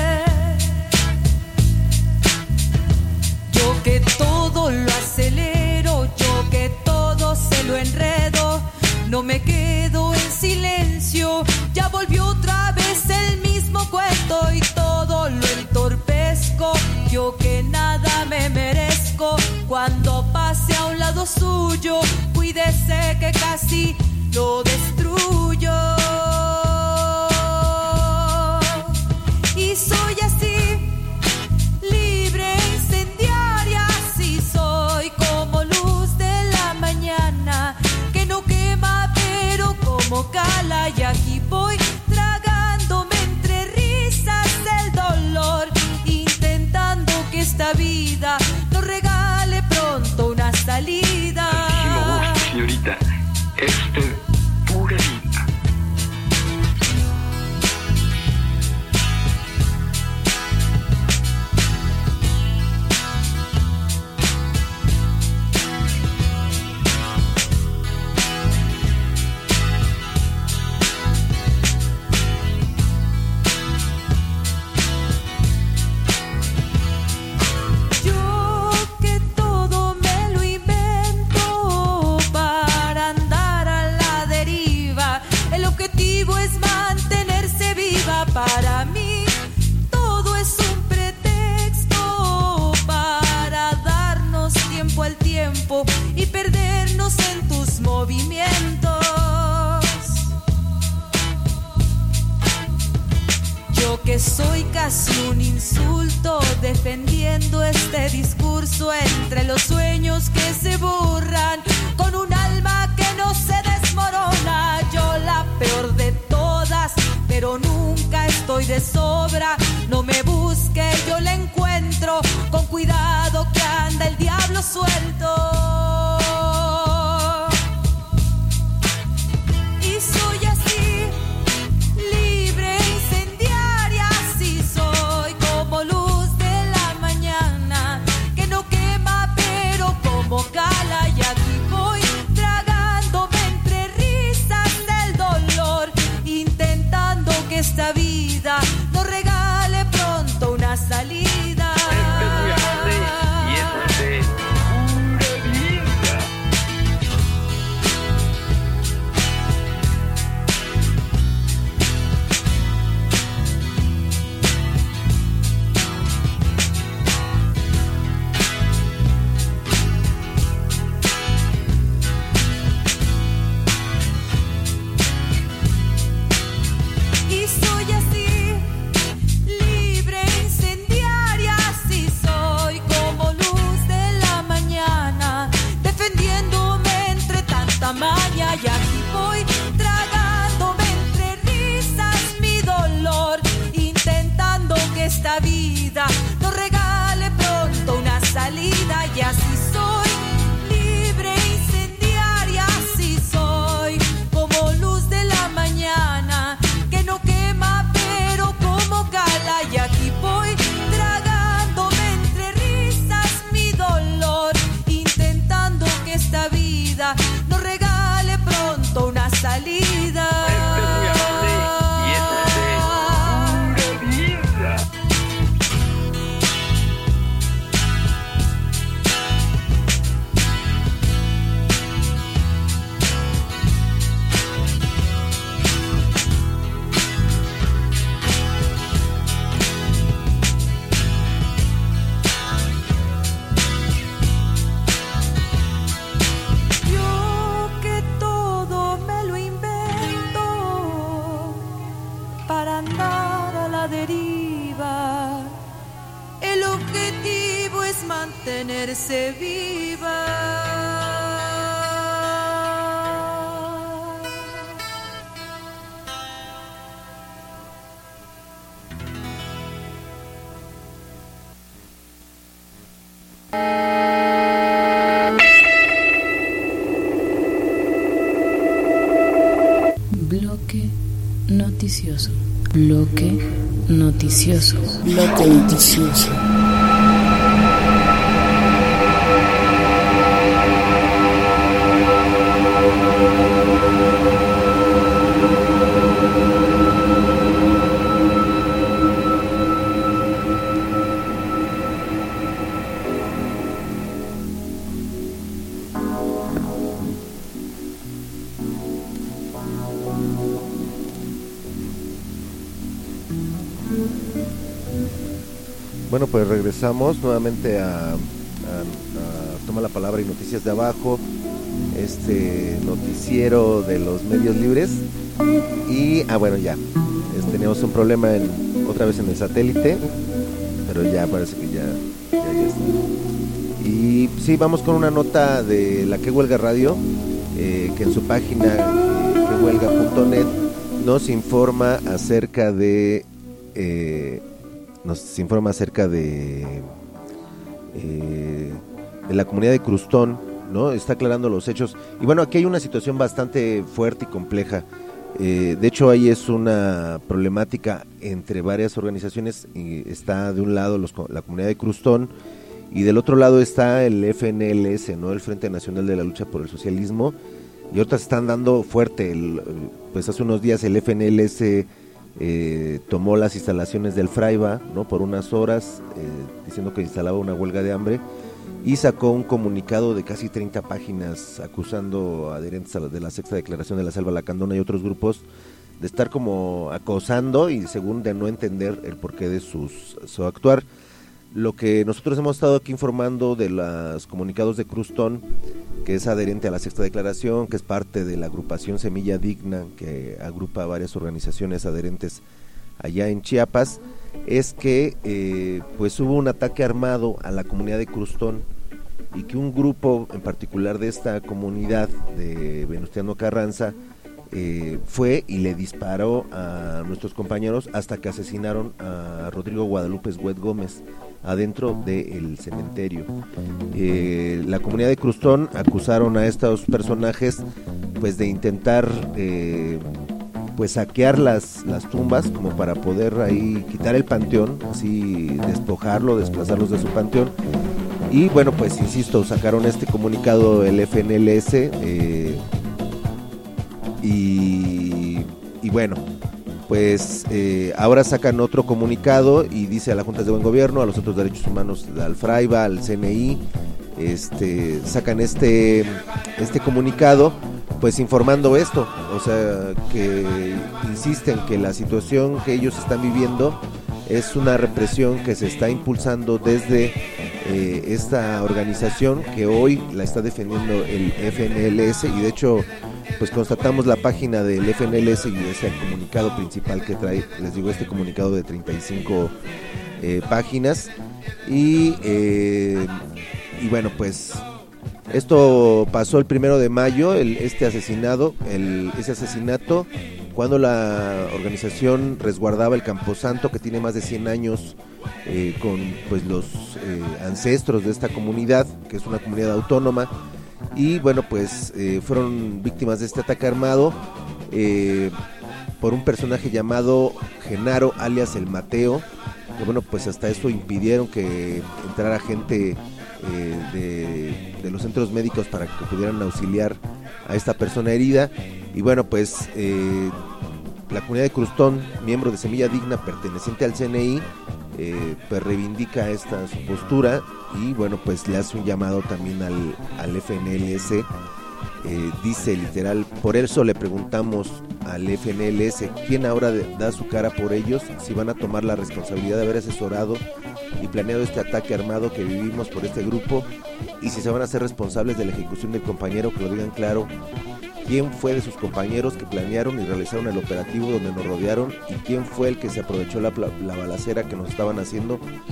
Yo que todo lo acelero, yo que todo se lo enredo, no me quedo en silencio, ya volvió otra vez el mismo cuento y todo lo entorpezco. Yo que nada me merezco, cuando pase a un lado suyo, cuídese que casi lo destruyo. Y soy así, libre, incendiaria, sí soy como luz de la mañana, que no quema pero como cala, y aquí voy tragándome entre risas el dolor, intentando que esta vida nos regale pronto una salida. Muchísimo gusto, señorita. Es usted pura vida. Para mí todo es un pretexto para darnos tiempo al tiempo y perdernos en tus movimientos. Yo que soy casi un insulto defendiendo este discurso entre los sueños que se borran con un alma que no se desmorona. Yo la peor de todas, pero nunca estoy de sobra. No me busque, yo la encuentro. objetivo es mantenerse viva. Bloque noticioso. Bloque noticioso. Bloque noticioso. Bueno, pues regresamos nuevamente a Toma la Palabra y Noticias de Abajo, este noticiero de los medios libres. Y, bueno, ya, teníamos un problema otra vez en el satélite, pero ya parece que ya está. Y sí, vamos con una nota de la Que Huelga Radio, que en su página quehuelga.net nos informa acerca de la comunidad de Crustón, ¿no? Está aclarando los hechos. Y bueno, aquí hay una situación bastante fuerte y compleja. De hecho, ahí es una problemática entre varias organizaciones. Y está de un lado la comunidad de Crustón y del otro lado está el FNLS, ¿no? El Frente Nacional de la Lucha por el Socialismo. Y otras están dando fuerte. Pues hace unos días el FNLS tomó las instalaciones del Fraiba, ¿no? Por unas horas, diciendo que instalaba una huelga de hambre, y sacó un comunicado de casi 30 páginas acusando a adherentes de la sexta declaración de la Selva Lacandona y otros grupos de estar como acosando y según de no entender el porqué de su actuar. Lo que nosotros hemos estado aquí informando de los comunicados de Crustón, que es adherente a la sexta declaración, que es parte de la agrupación Semilla Digna, que agrupa a varias organizaciones adherentes allá en Chiapas, es que pues hubo un ataque armado a la comunidad de Crustón y que un grupo en particular de esta comunidad de Venustiano Carranza fue y le disparó a nuestros compañeros hasta que asesinaron a Rodrigo Guadalupe Huet Gómez adentro del cementerio. La comunidad de Crustón acusaron a estos personajes pues de intentar pues saquear las tumbas como para poder ahí quitar el panteón, así desplazarlos de su panteón. Y bueno, pues insisto, sacaron este comunicado el FNLS y bueno, pues ahora sacan otro comunicado y dice a las juntas de buen gobierno, a los otros derechos humanos, al Fraiba, al CNI, sacan este comunicado pues informando esto, o sea, que insisten que la situación que ellos están viviendo es una represión que se está impulsando desde esta organización que hoy la está defendiendo el FNLS, y de hecho pues constatamos la página del FNLS y es el comunicado principal que trae, les digo, este comunicado de 35 páginas y bueno, pues esto pasó el 1 de mayo, ese asesinato, cuando la organización resguardaba el Camposanto, que tiene más de 100 años, con pues los ancestros de esta comunidad, que es una comunidad autónoma, y bueno, pues fueron víctimas de este ataque armado por un personaje llamado Genaro, alias el Mateo, que bueno, pues hasta eso impidieron que entrara gente de los centros médicos para que pudieran auxiliar a esta persona herida. Y bueno, pues la comunidad de Crustón, miembro de Semilla Digna perteneciente al CNI, pues reivindica su postura y bueno, pues le hace un llamado también al FNLS. Dice literal: por eso le preguntamos al FNLS quién ahora da su cara por ellos, si van a tomar la responsabilidad de haber asesorado y planeado este ataque armado que vivimos por este grupo, y si se van a hacer responsables de la ejecución del compañero, que lo digan claro. ¿Quién fue de sus compañeros que planearon y realizaron el operativo donde nos rodearon? ¿Y quién fue el que se aprovechó la balacera que nos estaban haciendo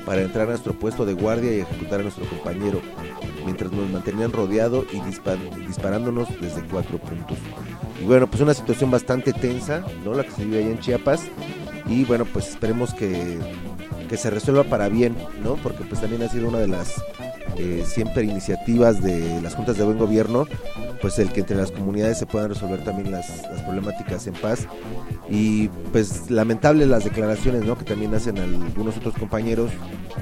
para entrar a nuestro puesto de guardia y ejecutar a nuestro compañero, mientras nos mantenían rodeado y disparándonos desde 4 puntos. Y bueno, pues una situación bastante tensa, ¿no?, la que se vive allá en Chiapas, y bueno, pues esperemos que se resuelva para bien, ¿no?, porque pues también ha sido una de las siempre iniciativas de las juntas de buen gobierno, pues el que entre las comunidades se puedan resolver también las problemáticas en paz. Y pues lamentables las declaraciones, ¿no?, que también hacen algunos otros compañeros,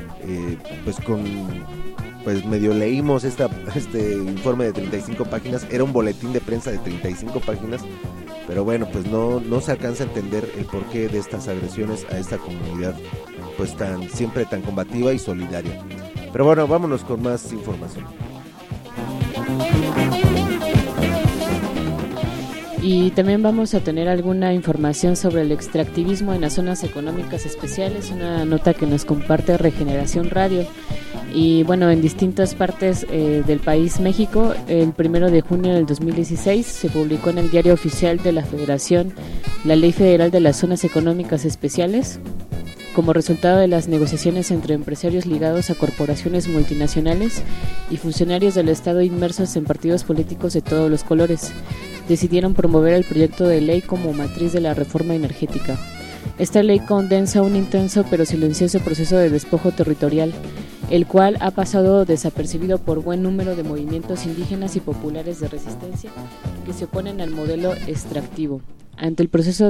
pues medio leímos este informe de 35 páginas, era un boletín de prensa de 35 páginas, pero bueno, pues no se alcanza a entender el porqué de estas agresiones a esta comunidad, pues siempre tan combativa y solidaria. Pero bueno, vámonos con más información. Y también vamos a tener alguna información sobre el extractivismo en las zonas económicas especiales, una nota que nos comparte Regeneración Radio. Y bueno, en distintas partes del país México, el 1 de junio del 2016 se publicó en el Diario Oficial de la Federación la Ley Federal de las Zonas Económicas Especiales, como resultado de las negociaciones entre empresarios ligados a corporaciones multinacionales y funcionarios del Estado inmersos en partidos políticos de todos los colores. Decidieron promover el proyecto de ley como matriz de la reforma energética. Esta ley condensa un intenso pero silencioso proceso de despojo territorial, el cual ha pasado desapercibido por buen número de movimientos indígenas y populares de resistencia que se oponen al modelo extractivo. Ante el proceso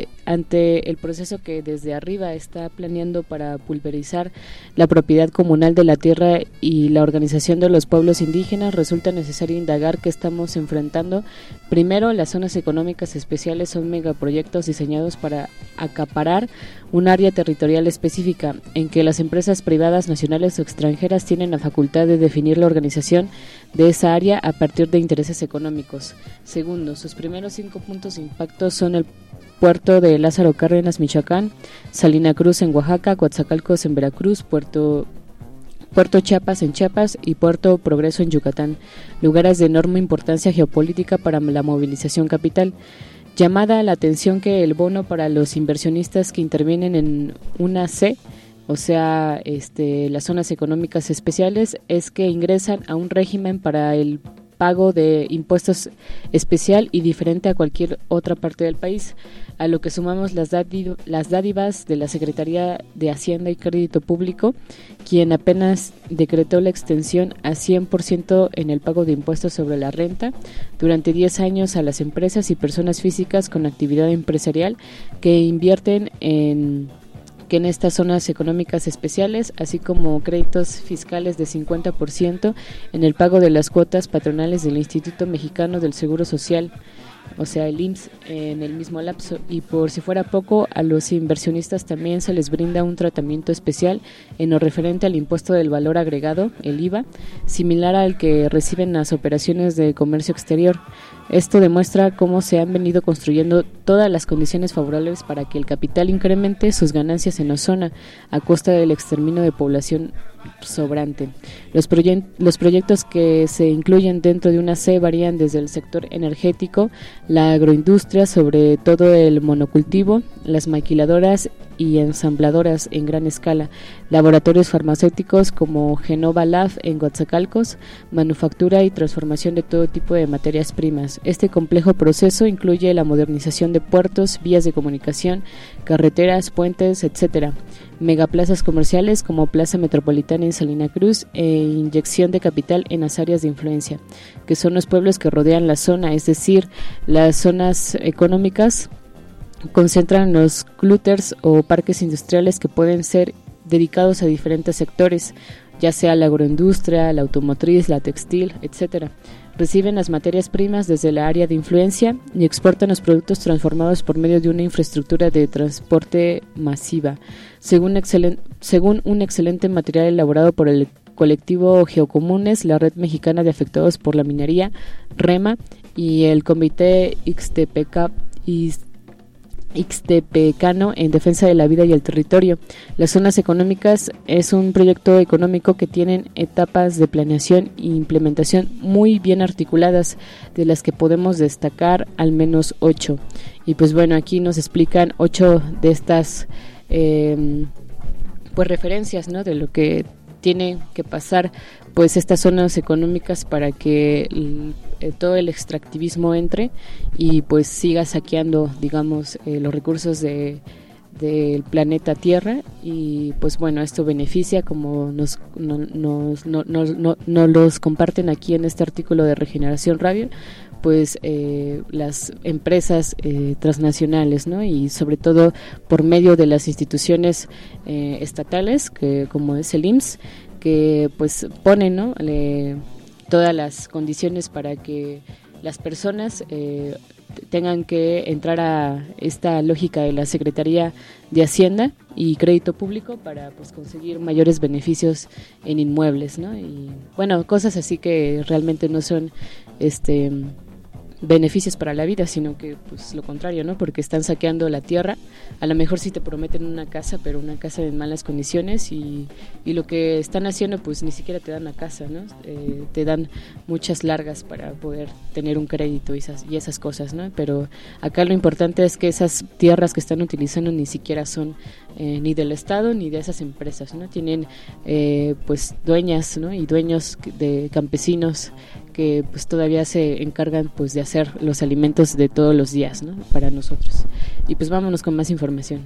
que desde arriba está planeando para pulverizar la propiedad comunal de la tierra y la organización de los pueblos indígenas, resulta necesario indagar que estamos enfrentando. Primero, las zonas económicas especiales son megaproyectos diseñados para acaparar un área territorial específica, en que las empresas privadas nacionales o extranjeras tienen la facultad de definir la organización de esa área a partir de intereses económicos. Segundo, sus primeros 5 puntos de impacto son el puerto de Lázaro Cárdenas, Michoacán, Salina Cruz en Oaxaca, Coatzacoalcos en Veracruz, Puerto Chiapas en Chiapas y Puerto Progreso en Yucatán, lugares de enorme importancia geopolítica para la movilización capital. Llamada la atención que el bono para los inversionistas que intervienen en una C, o sea, las zonas económicas especiales, es que ingresan a un régimen para el pago de impuestos especial y diferente a cualquier otra parte del país, a lo que sumamos las dádivas de la Secretaría de Hacienda y Crédito Público, quien apenas decretó la extensión a 100% en el pago de impuestos sobre la renta durante 10 años a las empresas y personas físicas con actividad empresarial que invierten en estas zonas económicas especiales, así como créditos fiscales de 50% en el pago de las cuotas patronales del Instituto Mexicano del Seguro Social, o sea, el IMSS, en el mismo lapso. Y por si fuera poco, a los inversionistas también se les brinda un tratamiento especial en lo referente al impuesto del valor agregado, el IVA, similar al que reciben las operaciones de comercio exterior. Esto demuestra cómo se han venido construyendo todas las condiciones favorables para que el capital incremente sus ganancias en la zona a costa del exterminio de población sobrante. Los proyectos que se incluyen dentro de una C varían desde el sector energético, la agroindustria, sobre todo el monocultivo, las maquiladoras y ensambladoras en gran escala, laboratorios farmacéuticos como Genova Lab en Coatzacoalcos, manufactura y transformación de todo tipo de materias primas. Este complejo proceso incluye la modernización de puertos, vías de comunicación, carreteras, puentes, etcétera, megaplazas comerciales como Plaza Metropolitana en Salina Cruz e inyección de capital en las áreas de influencia, que son los pueblos que rodean la zona, es decir, las zonas económicas concentran los clústers o parques industriales que pueden ser dedicados a diferentes sectores, ya sea la agroindustria, la automotriz, la textil, etcétera. Reciben las materias primas desde la área de influencia y exportan los productos transformados por medio de una infraestructura de transporte masiva, según un excelente material elaborado por el colectivo Geocomunes, la Red Mexicana de Afectados por la Minería, REMA, y el Comité Ixtepecano en defensa de la vida y el territorio. Las zonas económicas es un proyecto económico que tienen etapas de planeación e implementación muy bien articuladas, de las que podemos destacar al menos 8. Y pues bueno, aquí nos explican 8 de estas pues referencias, ¿no?, de lo que tiene que pasar pues estas zonas económicas para que todo el extractivismo entre y pues siga saqueando, digamos, los recursos del planeta Tierra. Y pues bueno, esto beneficia, como nos los comparten aquí en este artículo de Regeneración Radio, pues las empresas transnacionales, ¿no?, y sobre todo por medio de las instituciones estatales, que como es el IMSS, que pues ponen, ¿no?, todas las condiciones para que las personas tengan que entrar a esta lógica de la Secretaría de Hacienda y Crédito Público para pues conseguir mayores beneficios en inmuebles, ¿no? Y bueno, cosas así que realmente no son beneficios para la vida, sino que pues lo contrario, ¿no?, porque están saqueando la tierra. A lo mejor sí te prometen una casa, pero una casa en malas condiciones, y lo que están haciendo pues ni siquiera te dan la casa, ¿no? Te dan muchas largas para poder tener un crédito y esas cosas, ¿no? Pero acá lo importante es que esas tierras que están utilizando ni siquiera son ni del Estado ni de esas empresas, ¿no? Tienen pues dueñas, ¿no?, y dueños de campesinos que pues todavía se encargan pues de hacer los alimentos de todos los días, ¿no?, para nosotros. Y pues vámonos con más información.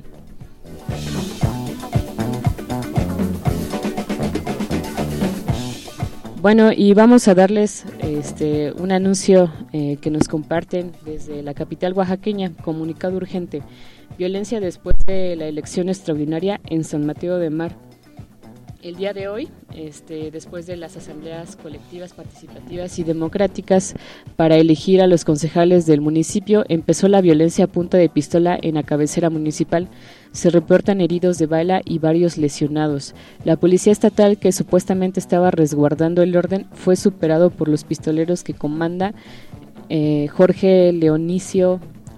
Bueno, y vamos a darles un anuncio que nos comparten desde la capital oaxaqueña. Comunicado urgente: violencia después de la elección extraordinaria en San Mateo de Mar. El día de hoy, después de las asambleas colectivas, participativas y democráticas para elegir a los concejales del municipio, empezó la violencia a punta de pistola en la cabecera municipal. Se reportan heridos de bala y varios lesionados. La policía estatal, que supuestamente estaba resguardando el orden, fue superado por los pistoleros que comanda Jorge Leoncio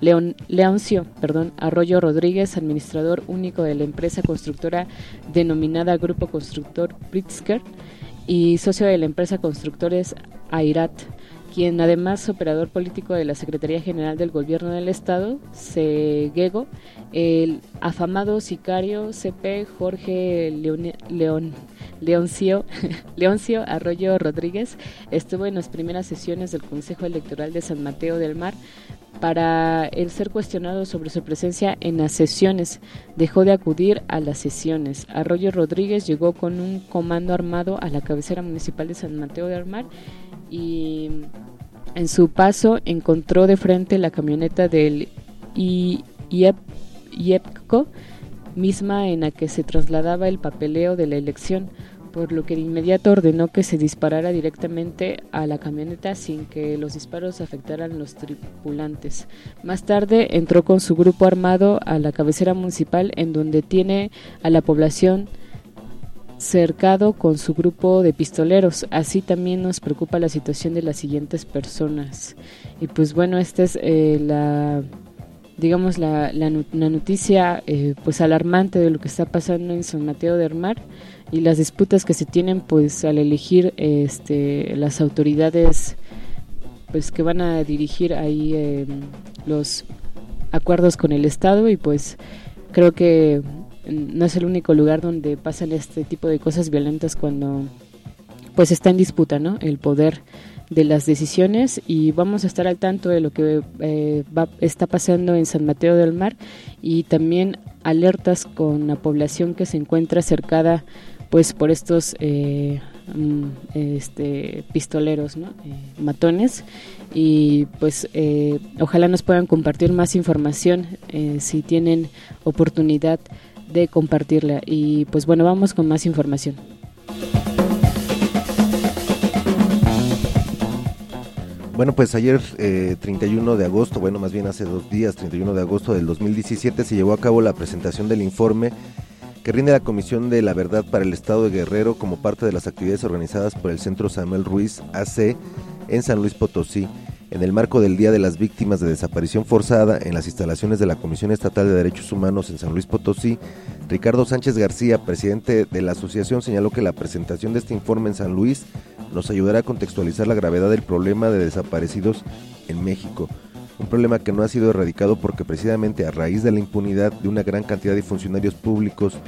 Arroyo Rodríguez, administrador único de la empresa constructora denominada Grupo Constructor Pritzker y socio de la empresa Constructores Airat, quien además es operador político de la Secretaría General del Gobierno del Estado, Seguego. El afamado sicario CP Jorge Leoncio Arroyo Rodríguez estuvo en las primeras sesiones del Consejo Electoral de San Mateo del Mar. Para el ser cuestionado sobre su presencia en las sesiones, dejó de acudir a las sesiones. Arroyo Rodríguez llegó con un comando armado a la cabecera municipal de San Mateo del Mar y en su paso encontró de frente la camioneta del IEPCO, misma en la que se trasladaba el papeleo de la elección, por lo que de inmediato ordenó que se disparara directamente a la camioneta sin que los disparos afectaran a los tripulantes. Más tarde entró con su grupo armado a la cabecera municipal, en donde tiene a la población cercado con su grupo de pistoleros. Así también nos preocupa la situación de las siguientes personas. Y pues bueno, esta es la noticia pues alarmante de lo que está pasando en San Mateo del Mar y las disputas que se tienen pues al elegir las autoridades pues que van a dirigir ahí los acuerdos con el Estado. Y pues creo que no es el único lugar donde pasan este tipo de cosas violentas cuando pues está en disputa, ¿no?, el poder de las decisiones. Y vamos a estar al tanto de lo que está pasando en San Mateo del Mar, y también alertas con la población que se encuentra cercada pues por estos pistoleros, ¿no?, matones. Y pues ojalá nos puedan compartir más información si tienen oportunidad de compartirla. Y pues bueno, vamos con más información. Bueno, pues ayer 31 de agosto, bueno, más bien hace 2 días, 31 de agosto del 2017, se llevó a cabo la presentación del informe que rinde la Comisión de la Verdad para el Estado de Guerrero como parte de las actividades organizadas por el Centro Samuel Ruiz AC en San Luis Potosí, en el marco del Día de las Víctimas de Desaparición Forzada en las instalaciones de la Comisión Estatal de Derechos Humanos en San Luis Potosí. Ricardo Sánchez García, presidente de la asociación, señaló que la presentación de este informe en San Luis nos ayudará a contextualizar la gravedad del problema de desaparecidos en México, un problema que no ha sido erradicado porque precisamente a raíz de la impunidad de una gran cantidad de funcionarios públicos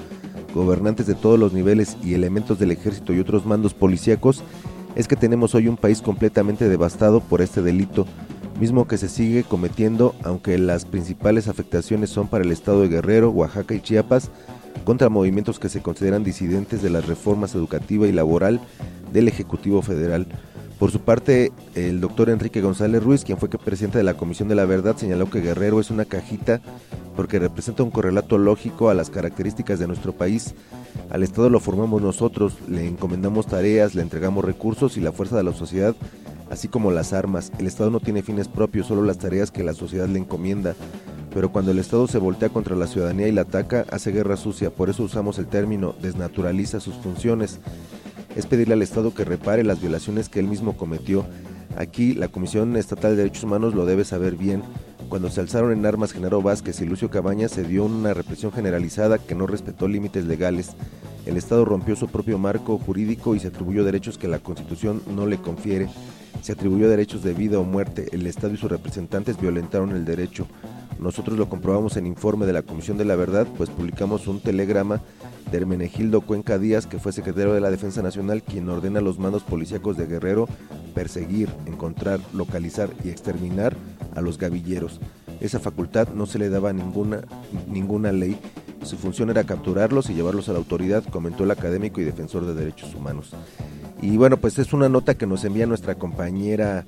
gobernantes de todos los niveles y elementos del ejército y otros mandos policíacos, es que tenemos hoy un país completamente devastado por este delito, mismo que se sigue cometiendo, aunque las principales afectaciones son para el estado de Guerrero, Oaxaca y Chiapas, contra movimientos que se consideran disidentes de las reformas educativa y laboral del Ejecutivo Federal. Por su parte, el doctor Enrique González Ruiz, quien fue presidente de la Comisión de la Verdad, señaló que Guerrero es una cajita porque representa un correlato lógico a las características de nuestro país. Al Estado lo formamos nosotros, le encomendamos tareas, le entregamos recursos y la fuerza de la sociedad, así como las armas. El Estado no tiene fines propios, solo las tareas que la sociedad le encomienda. Pero cuando el Estado se voltea contra la ciudadanía y la ataca, hace guerra sucia. Por eso usamos el término desnaturaliza sus funciones. Es pedirle al Estado que repare las violaciones que él mismo cometió. Aquí la Comisión Estatal de Derechos Humanos lo debe saber bien. Cuando se alzaron en armas Genaro Vázquez y Lucio Cabañas, se dio una represión generalizada que no respetó límites legales. El Estado rompió su propio marco jurídico y se atribuyó derechos que la Constitución no le confiere. Se atribuyó derechos de vida o muerte. El Estado y sus representantes violentaron el derecho. Nosotros lo comprobamos en informe de la Comisión de la Verdad, pues publicamos un telegrama de Hermenegildo Cuenca Díaz, que fue secretario de la Defensa Nacional, quien ordena a los mandos policíacos de Guerrero perseguir, encontrar, localizar y exterminar a los gavilleros. Esa facultad no se le daba a ninguna ley. Su función era capturarlos y llevarlos a la autoridad, comentó el académico y defensor de derechos humanos. Y bueno, pues es una nota que nos envía nuestra compañera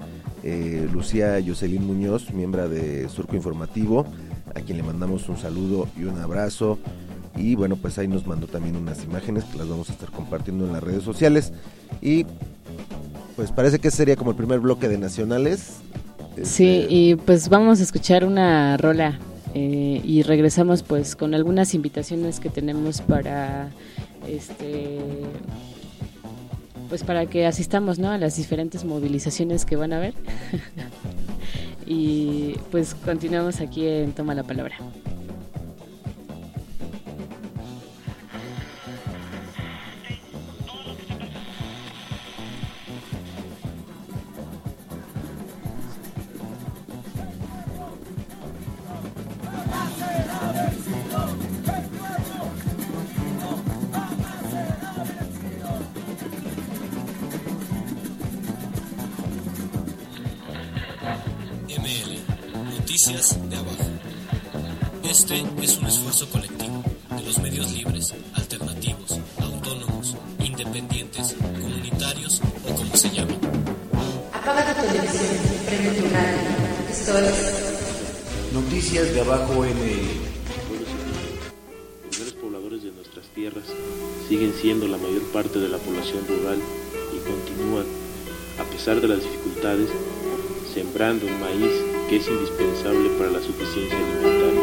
Lucía Jocelyn Muñoz, miembro de Surco Informativo, a quien le mandamos un saludo y un abrazo. Y bueno, pues ahí nos mandó también unas imágenes que las vamos a estar compartiendo en las redes sociales. Y pues parece que sería como el primer bloque de nacionales. Sí, y pues vamos a escuchar una rola y regresamos pues con algunas invitaciones que tenemos para pues para que asistamos, ¿no?, a las diferentes movilizaciones que van a haber. Y pues continuamos aquí en Toma la Palabra. Noticias de abajo. Este es un esfuerzo colectivo de los medios libres, alternativos, autónomos, independientes, comunitarios o como se llamen. Apaga tu televisión, prende tu radio. Esto es Noticias de Abajo ML. Los primeros pobladores de nuestras tierras siguen siendo la mayor parte de la población rural y continúan, a pesar de las dificultades, sembrando un maíz que es indispensable para la suficiencia alimentaria.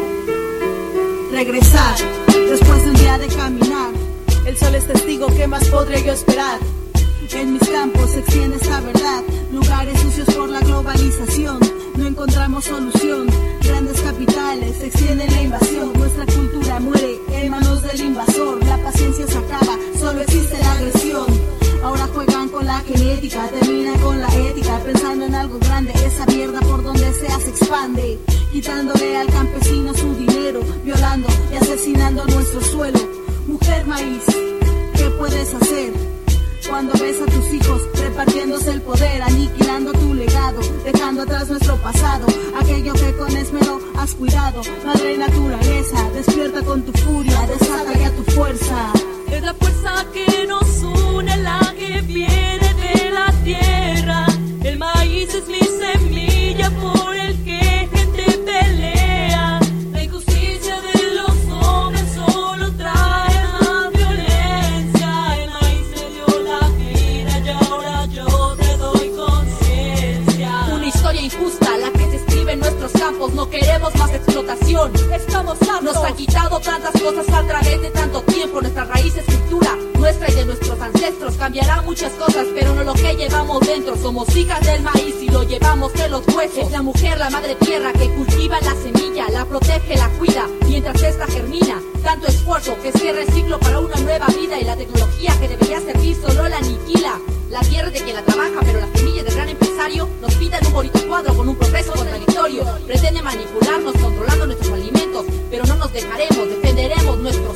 Regresar, después de un día de caminar, el sol es testigo, ¿qué más podré yo esperar? En mis campos se extiende esa verdad, lugares sucios por la globalización, no encontramos solución, grandes capitales extienden la invasión, nuestra cultura muere en manos del invasor, la paciencia se acaba, solo existe la agresión. Ahora juegan con la genética, terminan con la ética, pensando en algo grande, esa mierda por donde sea se expande, quitándole al campesino su dinero, violando y asesinando nuestro suelo. Mujer maíz, ¿qué puedes hacer? Cuando ves a tus hijos repartiéndose el poder, aniquilando tu legado, dejando atrás nuestro pasado, aquello que con esmero has cuidado. Madre naturaleza, despierta con tu furia, desata ya tu fuerza. Es la fuerza que nos une, la que viene de la tierra. El maíz es mi semilla por el que gente pelea. La injusticia de los hombres solo trae más violencia. El maíz me dio la vida y ahora yo te doy conciencia. Una historia injusta, la que se escribe en nuestros campos. No queremos más explotación. Estamos hartos. Nos han quitado tantas cosas a través de tanto tiempo. Nuestras raíces, cultura nuestra y de nuestros ancestros. Cambiará muchas cosas, pero no lo que llevamos dentro. Somos hijas del maíz y lo llevamos de los huesos. Es la mujer, la madre tierra, que cultiva la semilla, la protege, la cuida, mientras esta germina. Tanto esfuerzo que cierra el ciclo para una nueva vida, y la tecnología que debería servir solo la aniquila. La tierra es de quien la trabaja, pero la semilla del gran empresario nos pinta en un bonito cuadro con un progreso contradictorio. Pretende manipularnos controlando nuestros alimentos, pero no nos dejaremos, defenderemos nuestro suelo.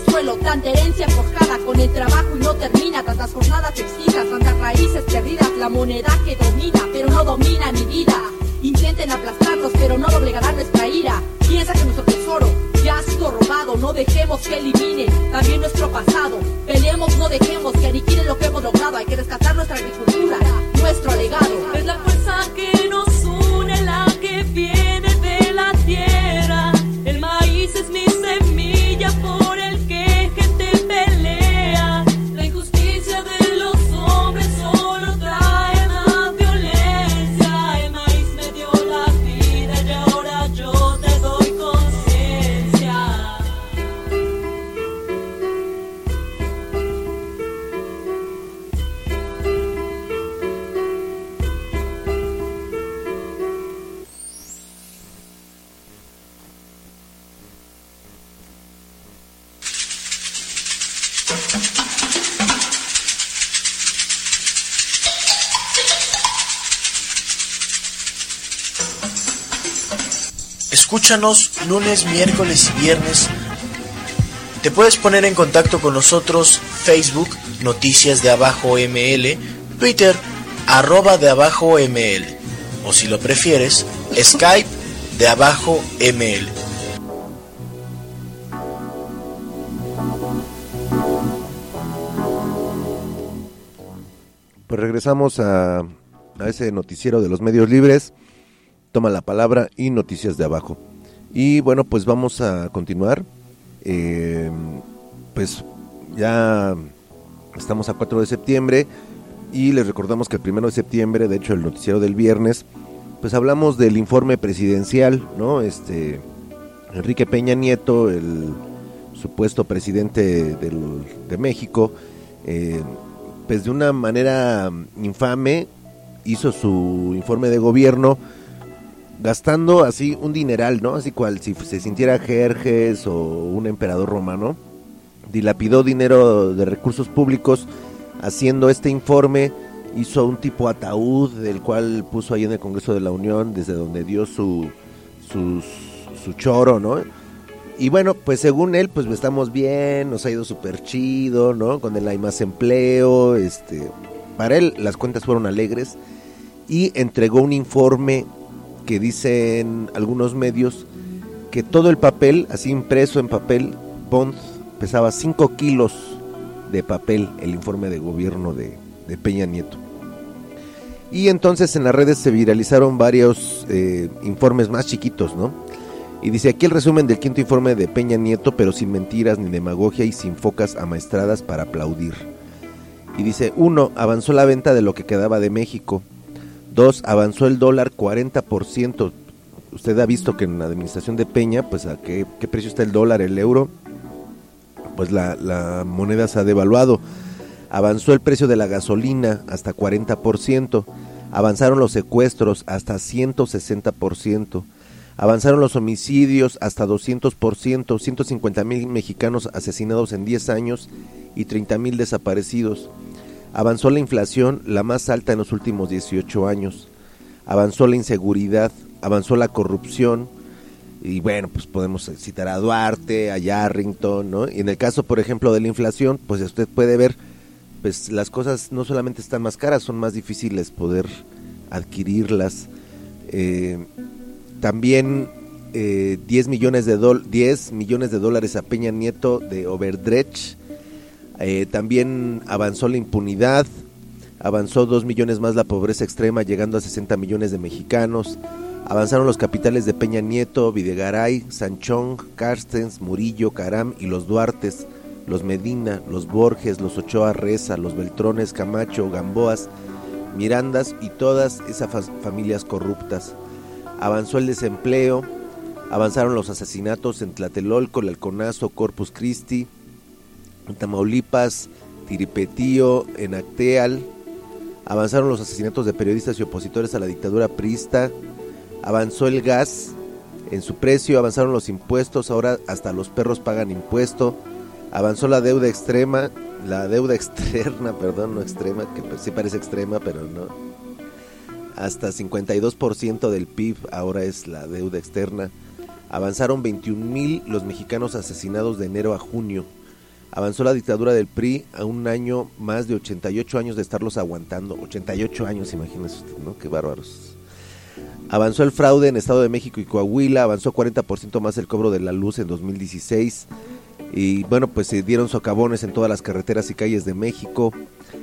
Tanta herencia forjada con el trabajo y no termina. Tantas jornadas extintas, tantas raíces perdidas. La moneda que domina, pero no domina mi vida. Intenten aplastarnos, pero no doblegarán nuestra ira. Piensa que nuestro tesoro ya ha sido robado. No dejemos que eliminen también nuestro pasado. Peleemos, no dejemos que aniquilen lo que hemos logrado. Hay que rescatar nuestra agricultura, nuestro legado. Es la fuerza que nos une, la que viene de la tierra. El maíz es mi semilla por el que gente pelea. La injusticia de los hombres solo trae más violencia. El maíz me dio la vida y ahora yo te doy conciencia. Escúchanos lunes, miércoles y viernes. Te puedes poner en contacto con nosotros: Facebook, Noticias de Abajo ML, Twitter, @de Abajo ML, o si lo prefieres, Skype de Abajo ML. Pues regresamos a ese noticiero de los medios libres. Toma la palabra y Noticias de Abajo. Y bueno, pues vamos a continuar. Pues ya estamos a 4 de septiembre y les recordamos que el 1 de septiembre, de hecho el noticiero del viernes, pues hablamos del informe presidencial, ¿no? Enrique Peña Nieto, el supuesto presidente de México, pues de una manera infame hizo su informe de gobierno gastando así un dineral, ¿no? Así cual si se sintiera Jerjes o un emperador romano. Dilapidó dinero de recursos públicos haciendo este informe. Hizo un tipo ataúd, del cual puso ahí en el Congreso de la Unión, desde donde dio su choro, ¿no? Y bueno, pues según él, pues estamos bien, nos ha ido súper chido, ¿no? Con el hay más empleo, para él las cuentas fueron alegres. Y entregó un informe que dicen algunos medios que todo el papel, así impreso en papel bond, pesaba 5 kilos de papel, el informe de gobierno de Peña Nieto. Y entonces en las redes se viralizaron varios informes más chiquitos, ¿no? Y dice aquí el resumen del 5º informe de Peña Nieto, pero sin mentiras ni demagogia y sin focas amaestradas para aplaudir. Y dice: 1. Avanzó la venta de lo que quedaba de México. 2. Avanzó el dólar 40%. Usted ha visto que en la administración de Peña, pues a qué precio está el dólar, el euro, pues la moneda se ha devaluado. Avanzó el precio de la gasolina hasta 40%. Avanzaron los secuestros hasta 160%. Avanzaron los homicidios hasta 200%. 150,000 mexicanos asesinados en 10 años y 30,000 desaparecidos. Avanzó la inflación, la más alta en los últimos 18 años. Avanzó la inseguridad, avanzó la corrupción. Y bueno, pues podemos citar a Duarte, a Yarrington, ¿no? Y en el caso, por ejemplo, de la inflación, pues usted puede ver, pues las cosas no solamente están más caras, son más difíciles poder adquirirlas. También 10 millones de dólares a Peña Nieto de overdredge. También avanzó la impunidad, avanzó 2 millones más la pobreza extrema, llegando a 60 millones de mexicanos. Avanzaron los capitales de Peña Nieto, Videgaray, Sanchón, Carstens, Murillo, Caram y los Duartes, los Medina, los Borges, los Ochoa Reza, los Beltrones, Camacho, Gamboas, Mirandas y todas esas familias corruptas. Avanzó el desempleo, avanzaron los asesinatos en Tlatelolco, el Halconazo, Corpus Christi, en Tamaulipas, Tiripetío, en Acteal. Avanzaron los asesinatos de periodistas y opositores a la dictadura priista. Avanzó el gas en su precio, avanzaron los impuestos, ahora hasta los perros pagan impuesto. Avanzó la deuda externa, no extrema, que sí parece extrema, pero no. Hasta 52% del PIB ahora es la deuda externa. Avanzaron 21,000 los mexicanos asesinados de enero a junio. avanzó la dictadura del PRI a un año más de 88 años de estarlos aguantando. 88 años, imagínese usted, ¿no? Qué bárbaros. Avanzó el fraude en Estado de México y Coahuila, avanzó 40% más el cobro de la luz en 2016. Y bueno, pues se dieron socavones en todas las carreteras y calles de México.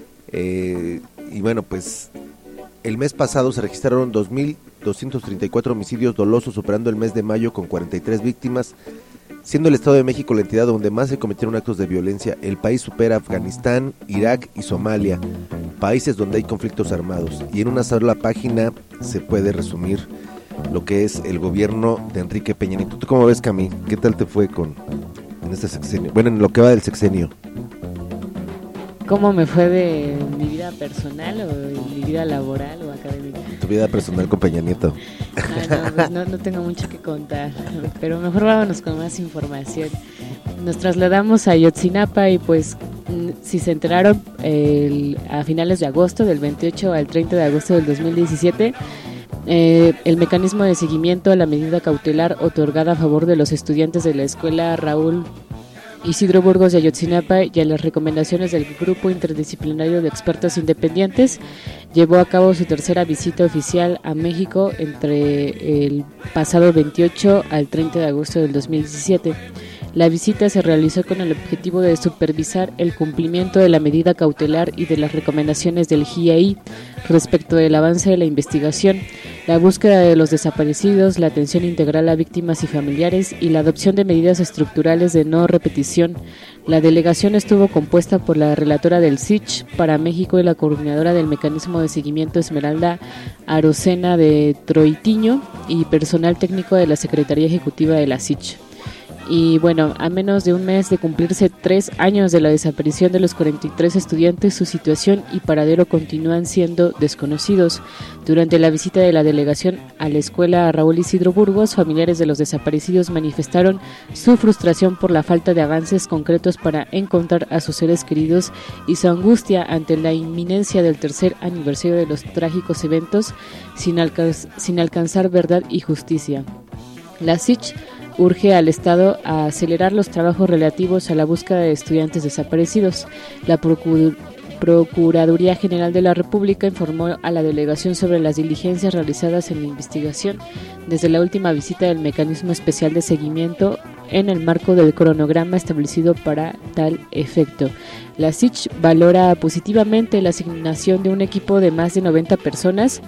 Y bueno, pues el mes pasado se registraron 2.234 homicidios dolosos, superando el mes de mayo con 43 víctimas, siendo el Estado de México la entidad donde más se cometieron actos de violencia. El país supera Afganistán, Irak y Somalia, países donde hay conflictos armados. Y en una sola página se puede resumir lo que es el gobierno de Enrique Peña Nieto. ¿Tú cómo ves, Cami? ¿Qué tal te fue en este sexenio? Bueno, en lo que va del sexenio. ¿Cómo me fue de mi vida personal o de mi vida laboral o académica? Tu vida personal con Peña Nieto. Pues no tengo mucho que contar, pero mejor vámonos con más información. Nos trasladamos a Ayotzinapa y pues, si se enteraron, a finales de agosto, del 28 al 30 de agosto del 2017, el mecanismo de seguimiento a la medida cautelar otorgada a favor de los estudiantes de la escuela Raúl Isidro Burgos de Ayotzinapa y a las recomendaciones del Grupo Interdisciplinario de Expertos Independientes, llevó a cabo su tercera visita oficial a México entre el pasado 28 al 30 de agosto del 2017. La visita se realizó con el objetivo de supervisar el cumplimiento de la medida cautelar y de las recomendaciones del GIEI respecto del avance de la investigación, la búsqueda de los desaparecidos, la atención integral a víctimas y familiares y la adopción de medidas estructurales de no repetición. La delegación estuvo compuesta por la relatora del SICH para México y la coordinadora del mecanismo de seguimiento Esmeralda Arocena de Troitiño y personal técnico de la Secretaría Ejecutiva de la SICH. Y bueno, a menos de un mes de cumplirse 3 años de la desaparición de los 43 estudiantes, su situación y paradero continúan siendo desconocidos. Durante la visita de la delegación a la escuela Raúl Isidro Burgos, familiares de los desaparecidos manifestaron su frustración por la falta de avances concretos para encontrar a sus seres queridos y su angustia ante la inminencia del tercer aniversario de los trágicos eventos sin alcanzar verdad y justicia. La SICH urge al Estado a acelerar los trabajos relativos a la búsqueda de estudiantes desaparecidos. La Procuraduría General de la República informó a la delegación sobre las diligencias realizadas en la investigación desde la última visita del Mecanismo Especial de Seguimiento en el marco del cronograma establecido para tal efecto. La SICH valora positivamente la asignación de un equipo de más de 90 personas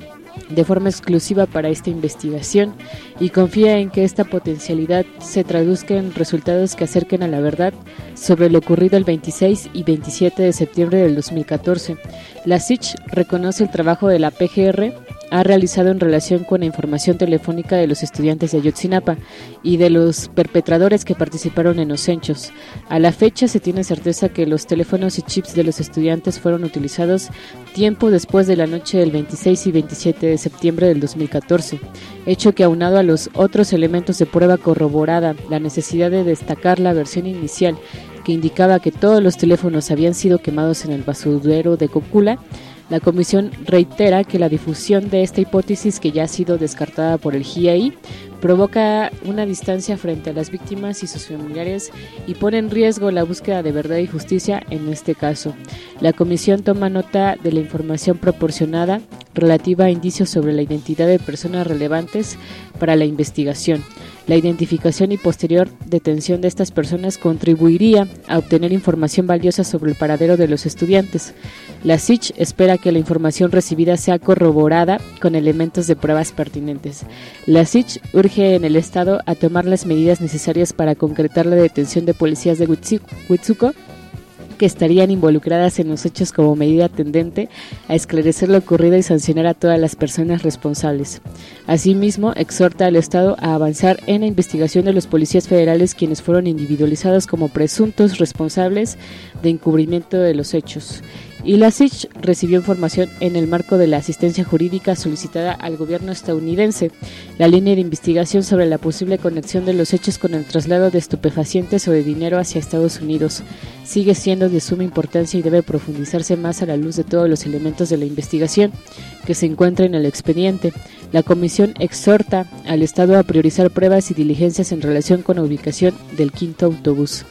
de forma exclusiva para esta investigación y confía en que esta potencialidad se traduzca en resultados que acerquen a la verdad sobre lo ocurrido el 26 y 27 de septiembre del 2014. La SICH reconoce el trabajo de la PGR ha realizado en relación con la información telefónica de los estudiantes de Ayotzinapa y de los perpetradores que participaron en los hechos. A la fecha se tiene certeza que los teléfonos y chips de los estudiantes fueron utilizados tiempo después de la noche del 26 y 27 de septiembre del 2014, hecho que aunado a los otros elementos de prueba corroborada la necesidad de destacar la versión inicial que indicaba que todos los teléfonos habían sido quemados en el basurero de Cocula, la comisión reitera que la difusión de esta hipótesis, que ya ha sido descartada por el GIEI, provoca una distancia frente a las víctimas y sus familiares y pone en riesgo la búsqueda de verdad y justicia en este caso. La comisión toma nota de la información proporcionada relativa a indicios sobre la identidad de personas relevantes para la investigación. La identificación y posterior detención de estas personas contribuiría a obtener información valiosa sobre el paradero de los estudiantes. La SICH espera que la información recibida sea corroborada con elementos de pruebas pertinentes. La SICH urge en el Estado a tomar las medidas necesarias para concretar la detención de policías de Huitzuco que estarían involucradas en los hechos como medida tendente a esclarecer lo ocurrido y sancionar a todas las personas responsables. Asimismo, exhorta al Estado a avanzar en la investigación de los policías federales quienes fueron individualizados como presuntos responsables de encubrimiento de los hechos. Y la SICH recibió información en el marco de la asistencia jurídica solicitada al gobierno estadounidense. La línea de investigación sobre la posible conexión de los hechos con el traslado de estupefacientes o de dinero hacia Estados Unidos sigue siendo de suma importancia y debe profundizarse más a la luz de todos los elementos de la investigación que se encuentran en el expediente. La comisión exhorta al Estado a priorizar pruebas y diligencias en relación con la ubicación del quinto autobús.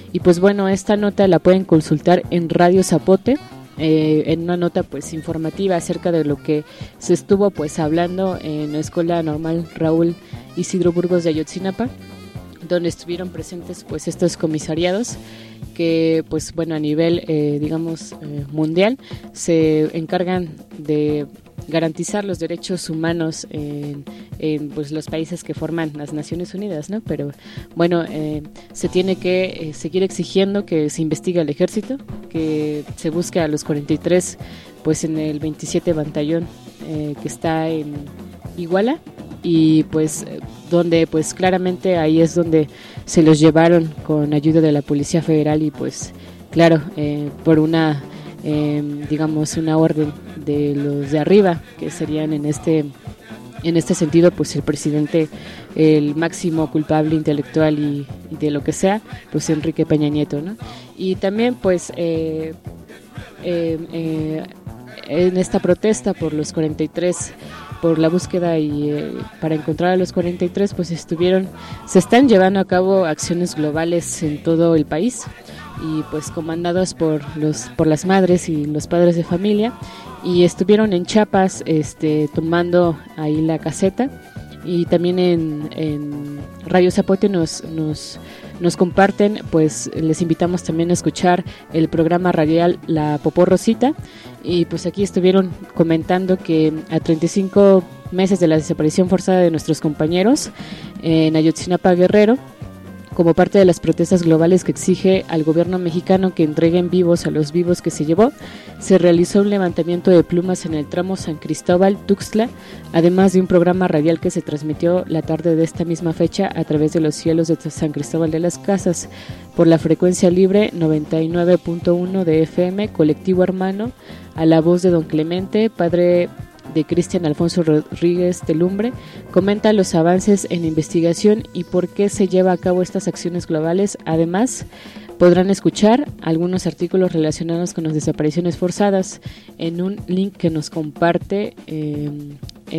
Y pues bueno, esta nota la pueden consultar en Radio Zapote, en una nota pues informativa acerca de lo que se estuvo pues hablando en la Escuela Normal Raúl Isidro Burgos de Ayotzinapa, donde estuvieron presentes pues estos comisariados que pues bueno, a nivel mundial se encargan de garantizar los derechos humanos en pues los países que forman las Naciones Unidas, ¿no? Pero bueno, se tiene que seguir exigiendo que se investigue al ejército, que se busque a los 43 pues en el 27 batallón que está en Iguala, y pues donde pues claramente ahí es donde se los llevaron con ayuda de la Policía Federal, y pues claro, por una una orden de los de arriba, que serían en este sentido pues el presidente, el máximo culpable intelectual y de lo que sea, pues Enrique Peña Nieto, ¿no? Y también pues en esta protesta por los 43, por la búsqueda y para encontrar a los 43, pues se están llevando a cabo acciones globales en todo el país, y pues comandados por las madres y los padres de familia, y estuvieron en Chiapas tomando ahí la caseta, y también en Radio Zapote nos comparten, pues les invitamos también a escuchar el programa radial La Popó Rosita, y pues aquí estuvieron comentando que a 35 meses de la desaparición forzada de nuestros compañeros en Ayotzinapa, Guerrero, como parte de las protestas globales que exige al gobierno mexicano que entreguen vivos a los vivos que se llevó, se realizó un levantamiento de plumas en el tramo San Cristóbal-Tuxtla, además de un programa radial que se transmitió la tarde de esta misma fecha a través de los cielos de San Cristóbal de las Casas por la frecuencia libre 99.1 de FM, Colectivo Hermano, a la voz de don Clemente, padre de Cristian Alfonso Rodríguez Telumbre, comenta los avances en investigación y por qué se lleva a cabo estas acciones globales. Además, podrán escuchar algunos artículos relacionados con las desapariciones forzadas en un link que nos comparte en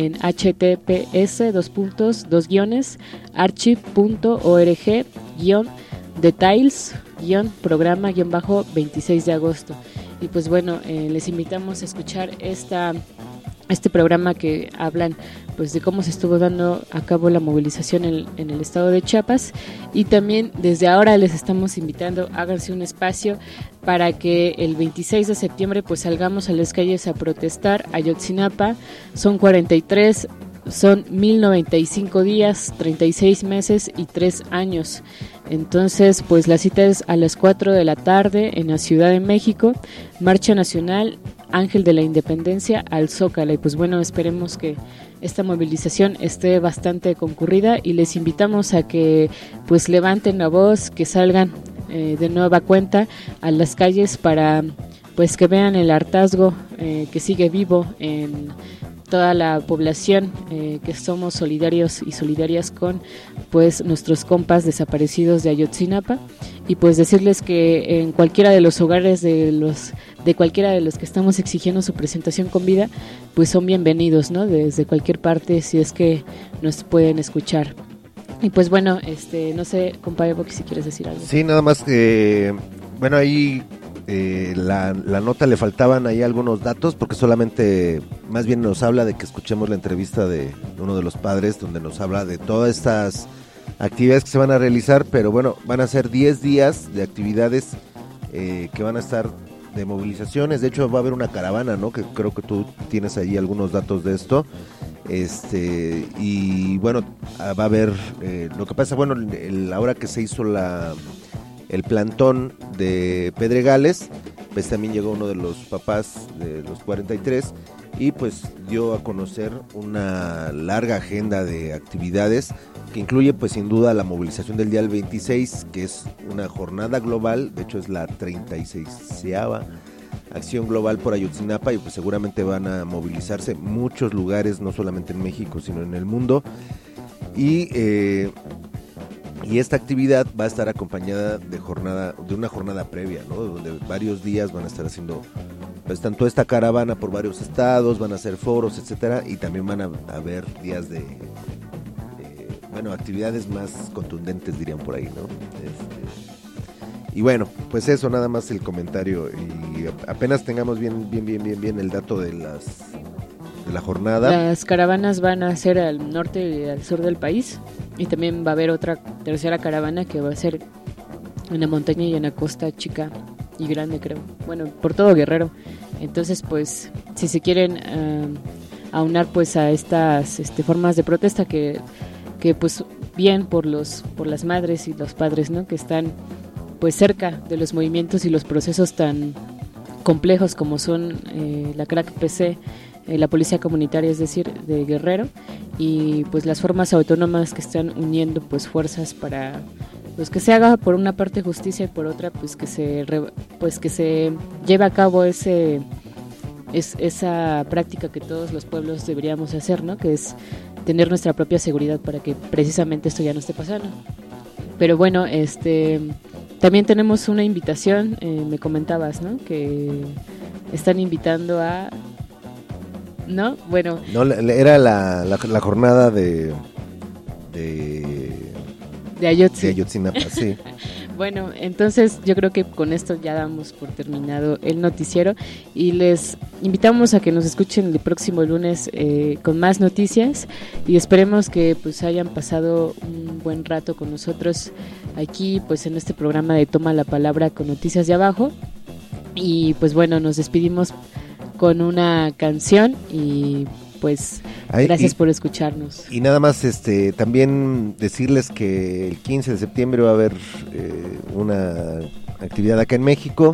https://archive.org-details-programa-26 de agosto. Y pues bueno, les invitamos a escuchar este programa que hablan pues de cómo se estuvo dando a cabo la movilización en el estado de Chiapas, y también desde ahora les estamos invitando, háganse un espacio para que el 26 de septiembre pues salgamos a las calles a protestar. Ayotzinapa son 43, son 1095 días, 36 meses y 3 años. Entonces pues la cita es a las 4 de la tarde en la Ciudad de México, marcha nacional Ángel de la Independencia al Zócalo. Y pues bueno, esperemos que esta movilización esté bastante concurrida, y les invitamos a que pues levanten la voz, que salgan de nueva cuenta a las calles para pues que vean el hartazgo que sigue vivo en toda la población, que somos solidarios y solidarias con pues nuestros compas desaparecidos de Ayotzinapa, y pues decirles que en cualquiera de los hogares de cualquiera de los que estamos exigiendo su presentación con vida, pues son bienvenidos, ¿no? Desde cualquier parte, si es que nos pueden escuchar. Y pues bueno, no sé, compadre Boqui, si quieres decir algo. Sí, nada más que, bueno, ahí la nota le faltaban ahí algunos datos, porque solamente, más bien nos habla de que escuchemos la entrevista de uno de los padres, donde nos habla de todas estas actividades que se van a realizar, pero bueno, van a ser 10 días de actividades que van a estar de movilizaciones. De hecho va a haber una caravana, ¿no? Que creo que tú tienes ahí algunos datos de esto. Y bueno, va a haber lo que pasa, bueno, ahora que se hizo el plantón de Pedregales, pues también llegó uno de los papás de los 43 y pues dio a conocer una larga agenda de actividades que incluye pues sin duda la movilización del día 26, que es una jornada global. De hecho es la 36ª acción global por Ayotzinapa, y pues seguramente van a movilizarse muchos lugares, no solamente en México sino en el mundo, y esta actividad va a estar acompañada de una jornada previa, ¿no? Donde varios días van a estar haciendo pues tanto esta caravana por varios estados, van a hacer foros, etcétera, y también van a haber días de actividades más contundentes, dirían por ahí, ¿no? Y bueno, pues eso, nada más el comentario. Y apenas tengamos bien el dato de la jornada. Las caravanas van a ser al norte y al sur del país. Y también va a haber otra tercera caravana que va a ser en la montaña y en la costa chica y grande, creo. Bueno, por todo Guerrero. Entonces, pues, si se quieren aunar pues a estas formas de protesta que pues bien por las madres y los padres, ¿no? Que están pues cerca de los movimientos y los procesos tan complejos como son la CRAC PC, la policía comunitaria, es decir, de Guerrero, y pues las formas autónomas que están uniendo pues fuerzas para pues que se haga por una parte justicia y por otra pues que se lleve a cabo esa práctica que todos los pueblos deberíamos hacer, ¿no? Que es tener nuestra propia seguridad para que precisamente esto ya no esté pasando. Pero bueno, también tenemos una invitación, me comentabas, ¿no? Que están invitando a... ¿No? Bueno. No, era la jornada de Ayotzinapa, sí. Bueno, entonces yo creo que con esto ya damos por terminado el noticiero y les invitamos a que nos escuchen el próximo lunes con más noticias y esperemos que pues hayan pasado un buen rato con nosotros aquí pues en este programa de Toma la Palabra con Noticias de Abajo. Y pues bueno, nos despedimos con una canción y pues gracias por escucharnos. Y nada más también decirles que el 15 de septiembre va a haber una actividad acá en México,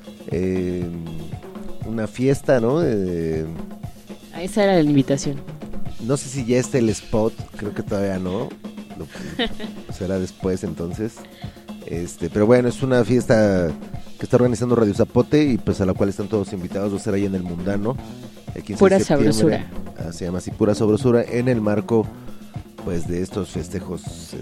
una fiesta, ¿no? Esa era la invitación. No sé si ya está el spot, creo que todavía no, será después entonces. Pero bueno, es una fiesta que está organizando Radio Zapote y pues a la cual están todos invitados. Va a ser ahí en el Mundano, el 15 Pura de septiembre. Sabrosura. Se llama así, Pura Sabrosura, en el marco pues de estos festejos.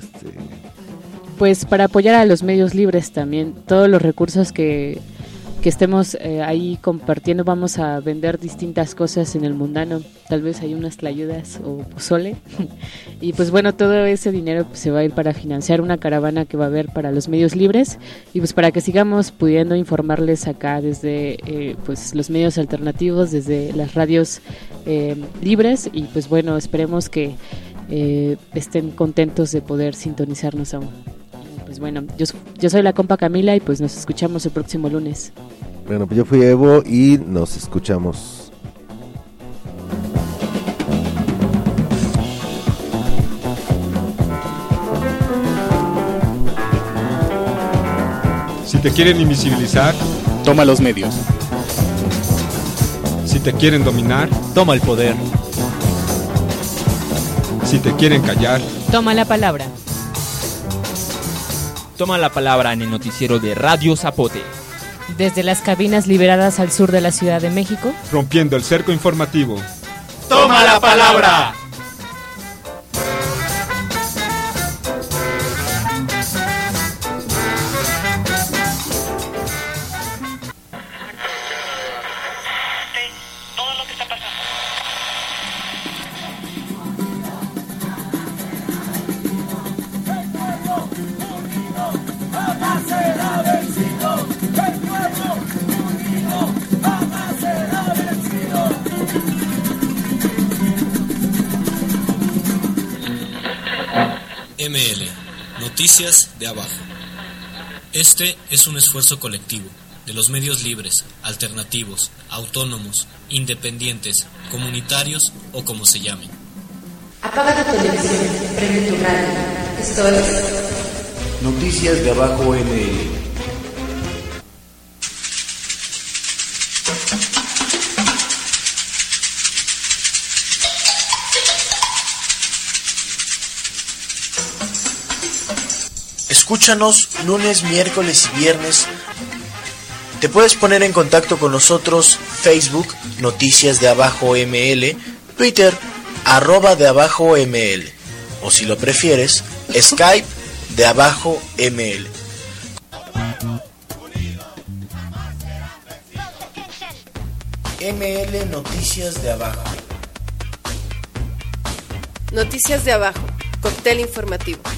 Pues para apoyar a los medios libres también, todos los recursos que estemos ahí compartiendo, vamos a vender distintas cosas en el Mundano, tal vez hay unas tlayudas o pozole, y pues bueno, todo ese dinero pues, se va a ir para financiar una caravana que va a haber para los medios libres, y pues para que sigamos pudiendo informarles acá desde pues los medios alternativos, desde las radios libres, y pues bueno, esperemos que estén contentos de poder sintonizarnos aún. Pues bueno, yo soy la compa Camila y pues nos escuchamos el próximo lunes. Bueno, pues yo fui Evo y nos escuchamos. Si te quieren invisibilizar, toma los medios. Si te quieren dominar, toma el poder. Si te quieren callar, toma la palabra. Toma la palabra en el noticiero de Radio Zapote. Desde las cabinas liberadas al sur de la Ciudad de México, rompiendo el cerco informativo. ¡Toma la palabra! ML, Noticias de Abajo. Este es un esfuerzo colectivo de los medios libres, alternativos, autónomos, independientes, comunitarios o como se llamen. Apaga tu televisión, prende tu radio. Esto es Noticias de Abajo ML. Escúchanos lunes, miércoles y viernes. Te puedes poner en contacto con nosotros Facebook, Noticias de Abajo ML, Twitter, @de Abajo ML, o si lo prefieres, Skype de Abajo ML. ML Noticias de Abajo. Noticias de Abajo, cóctel informativo.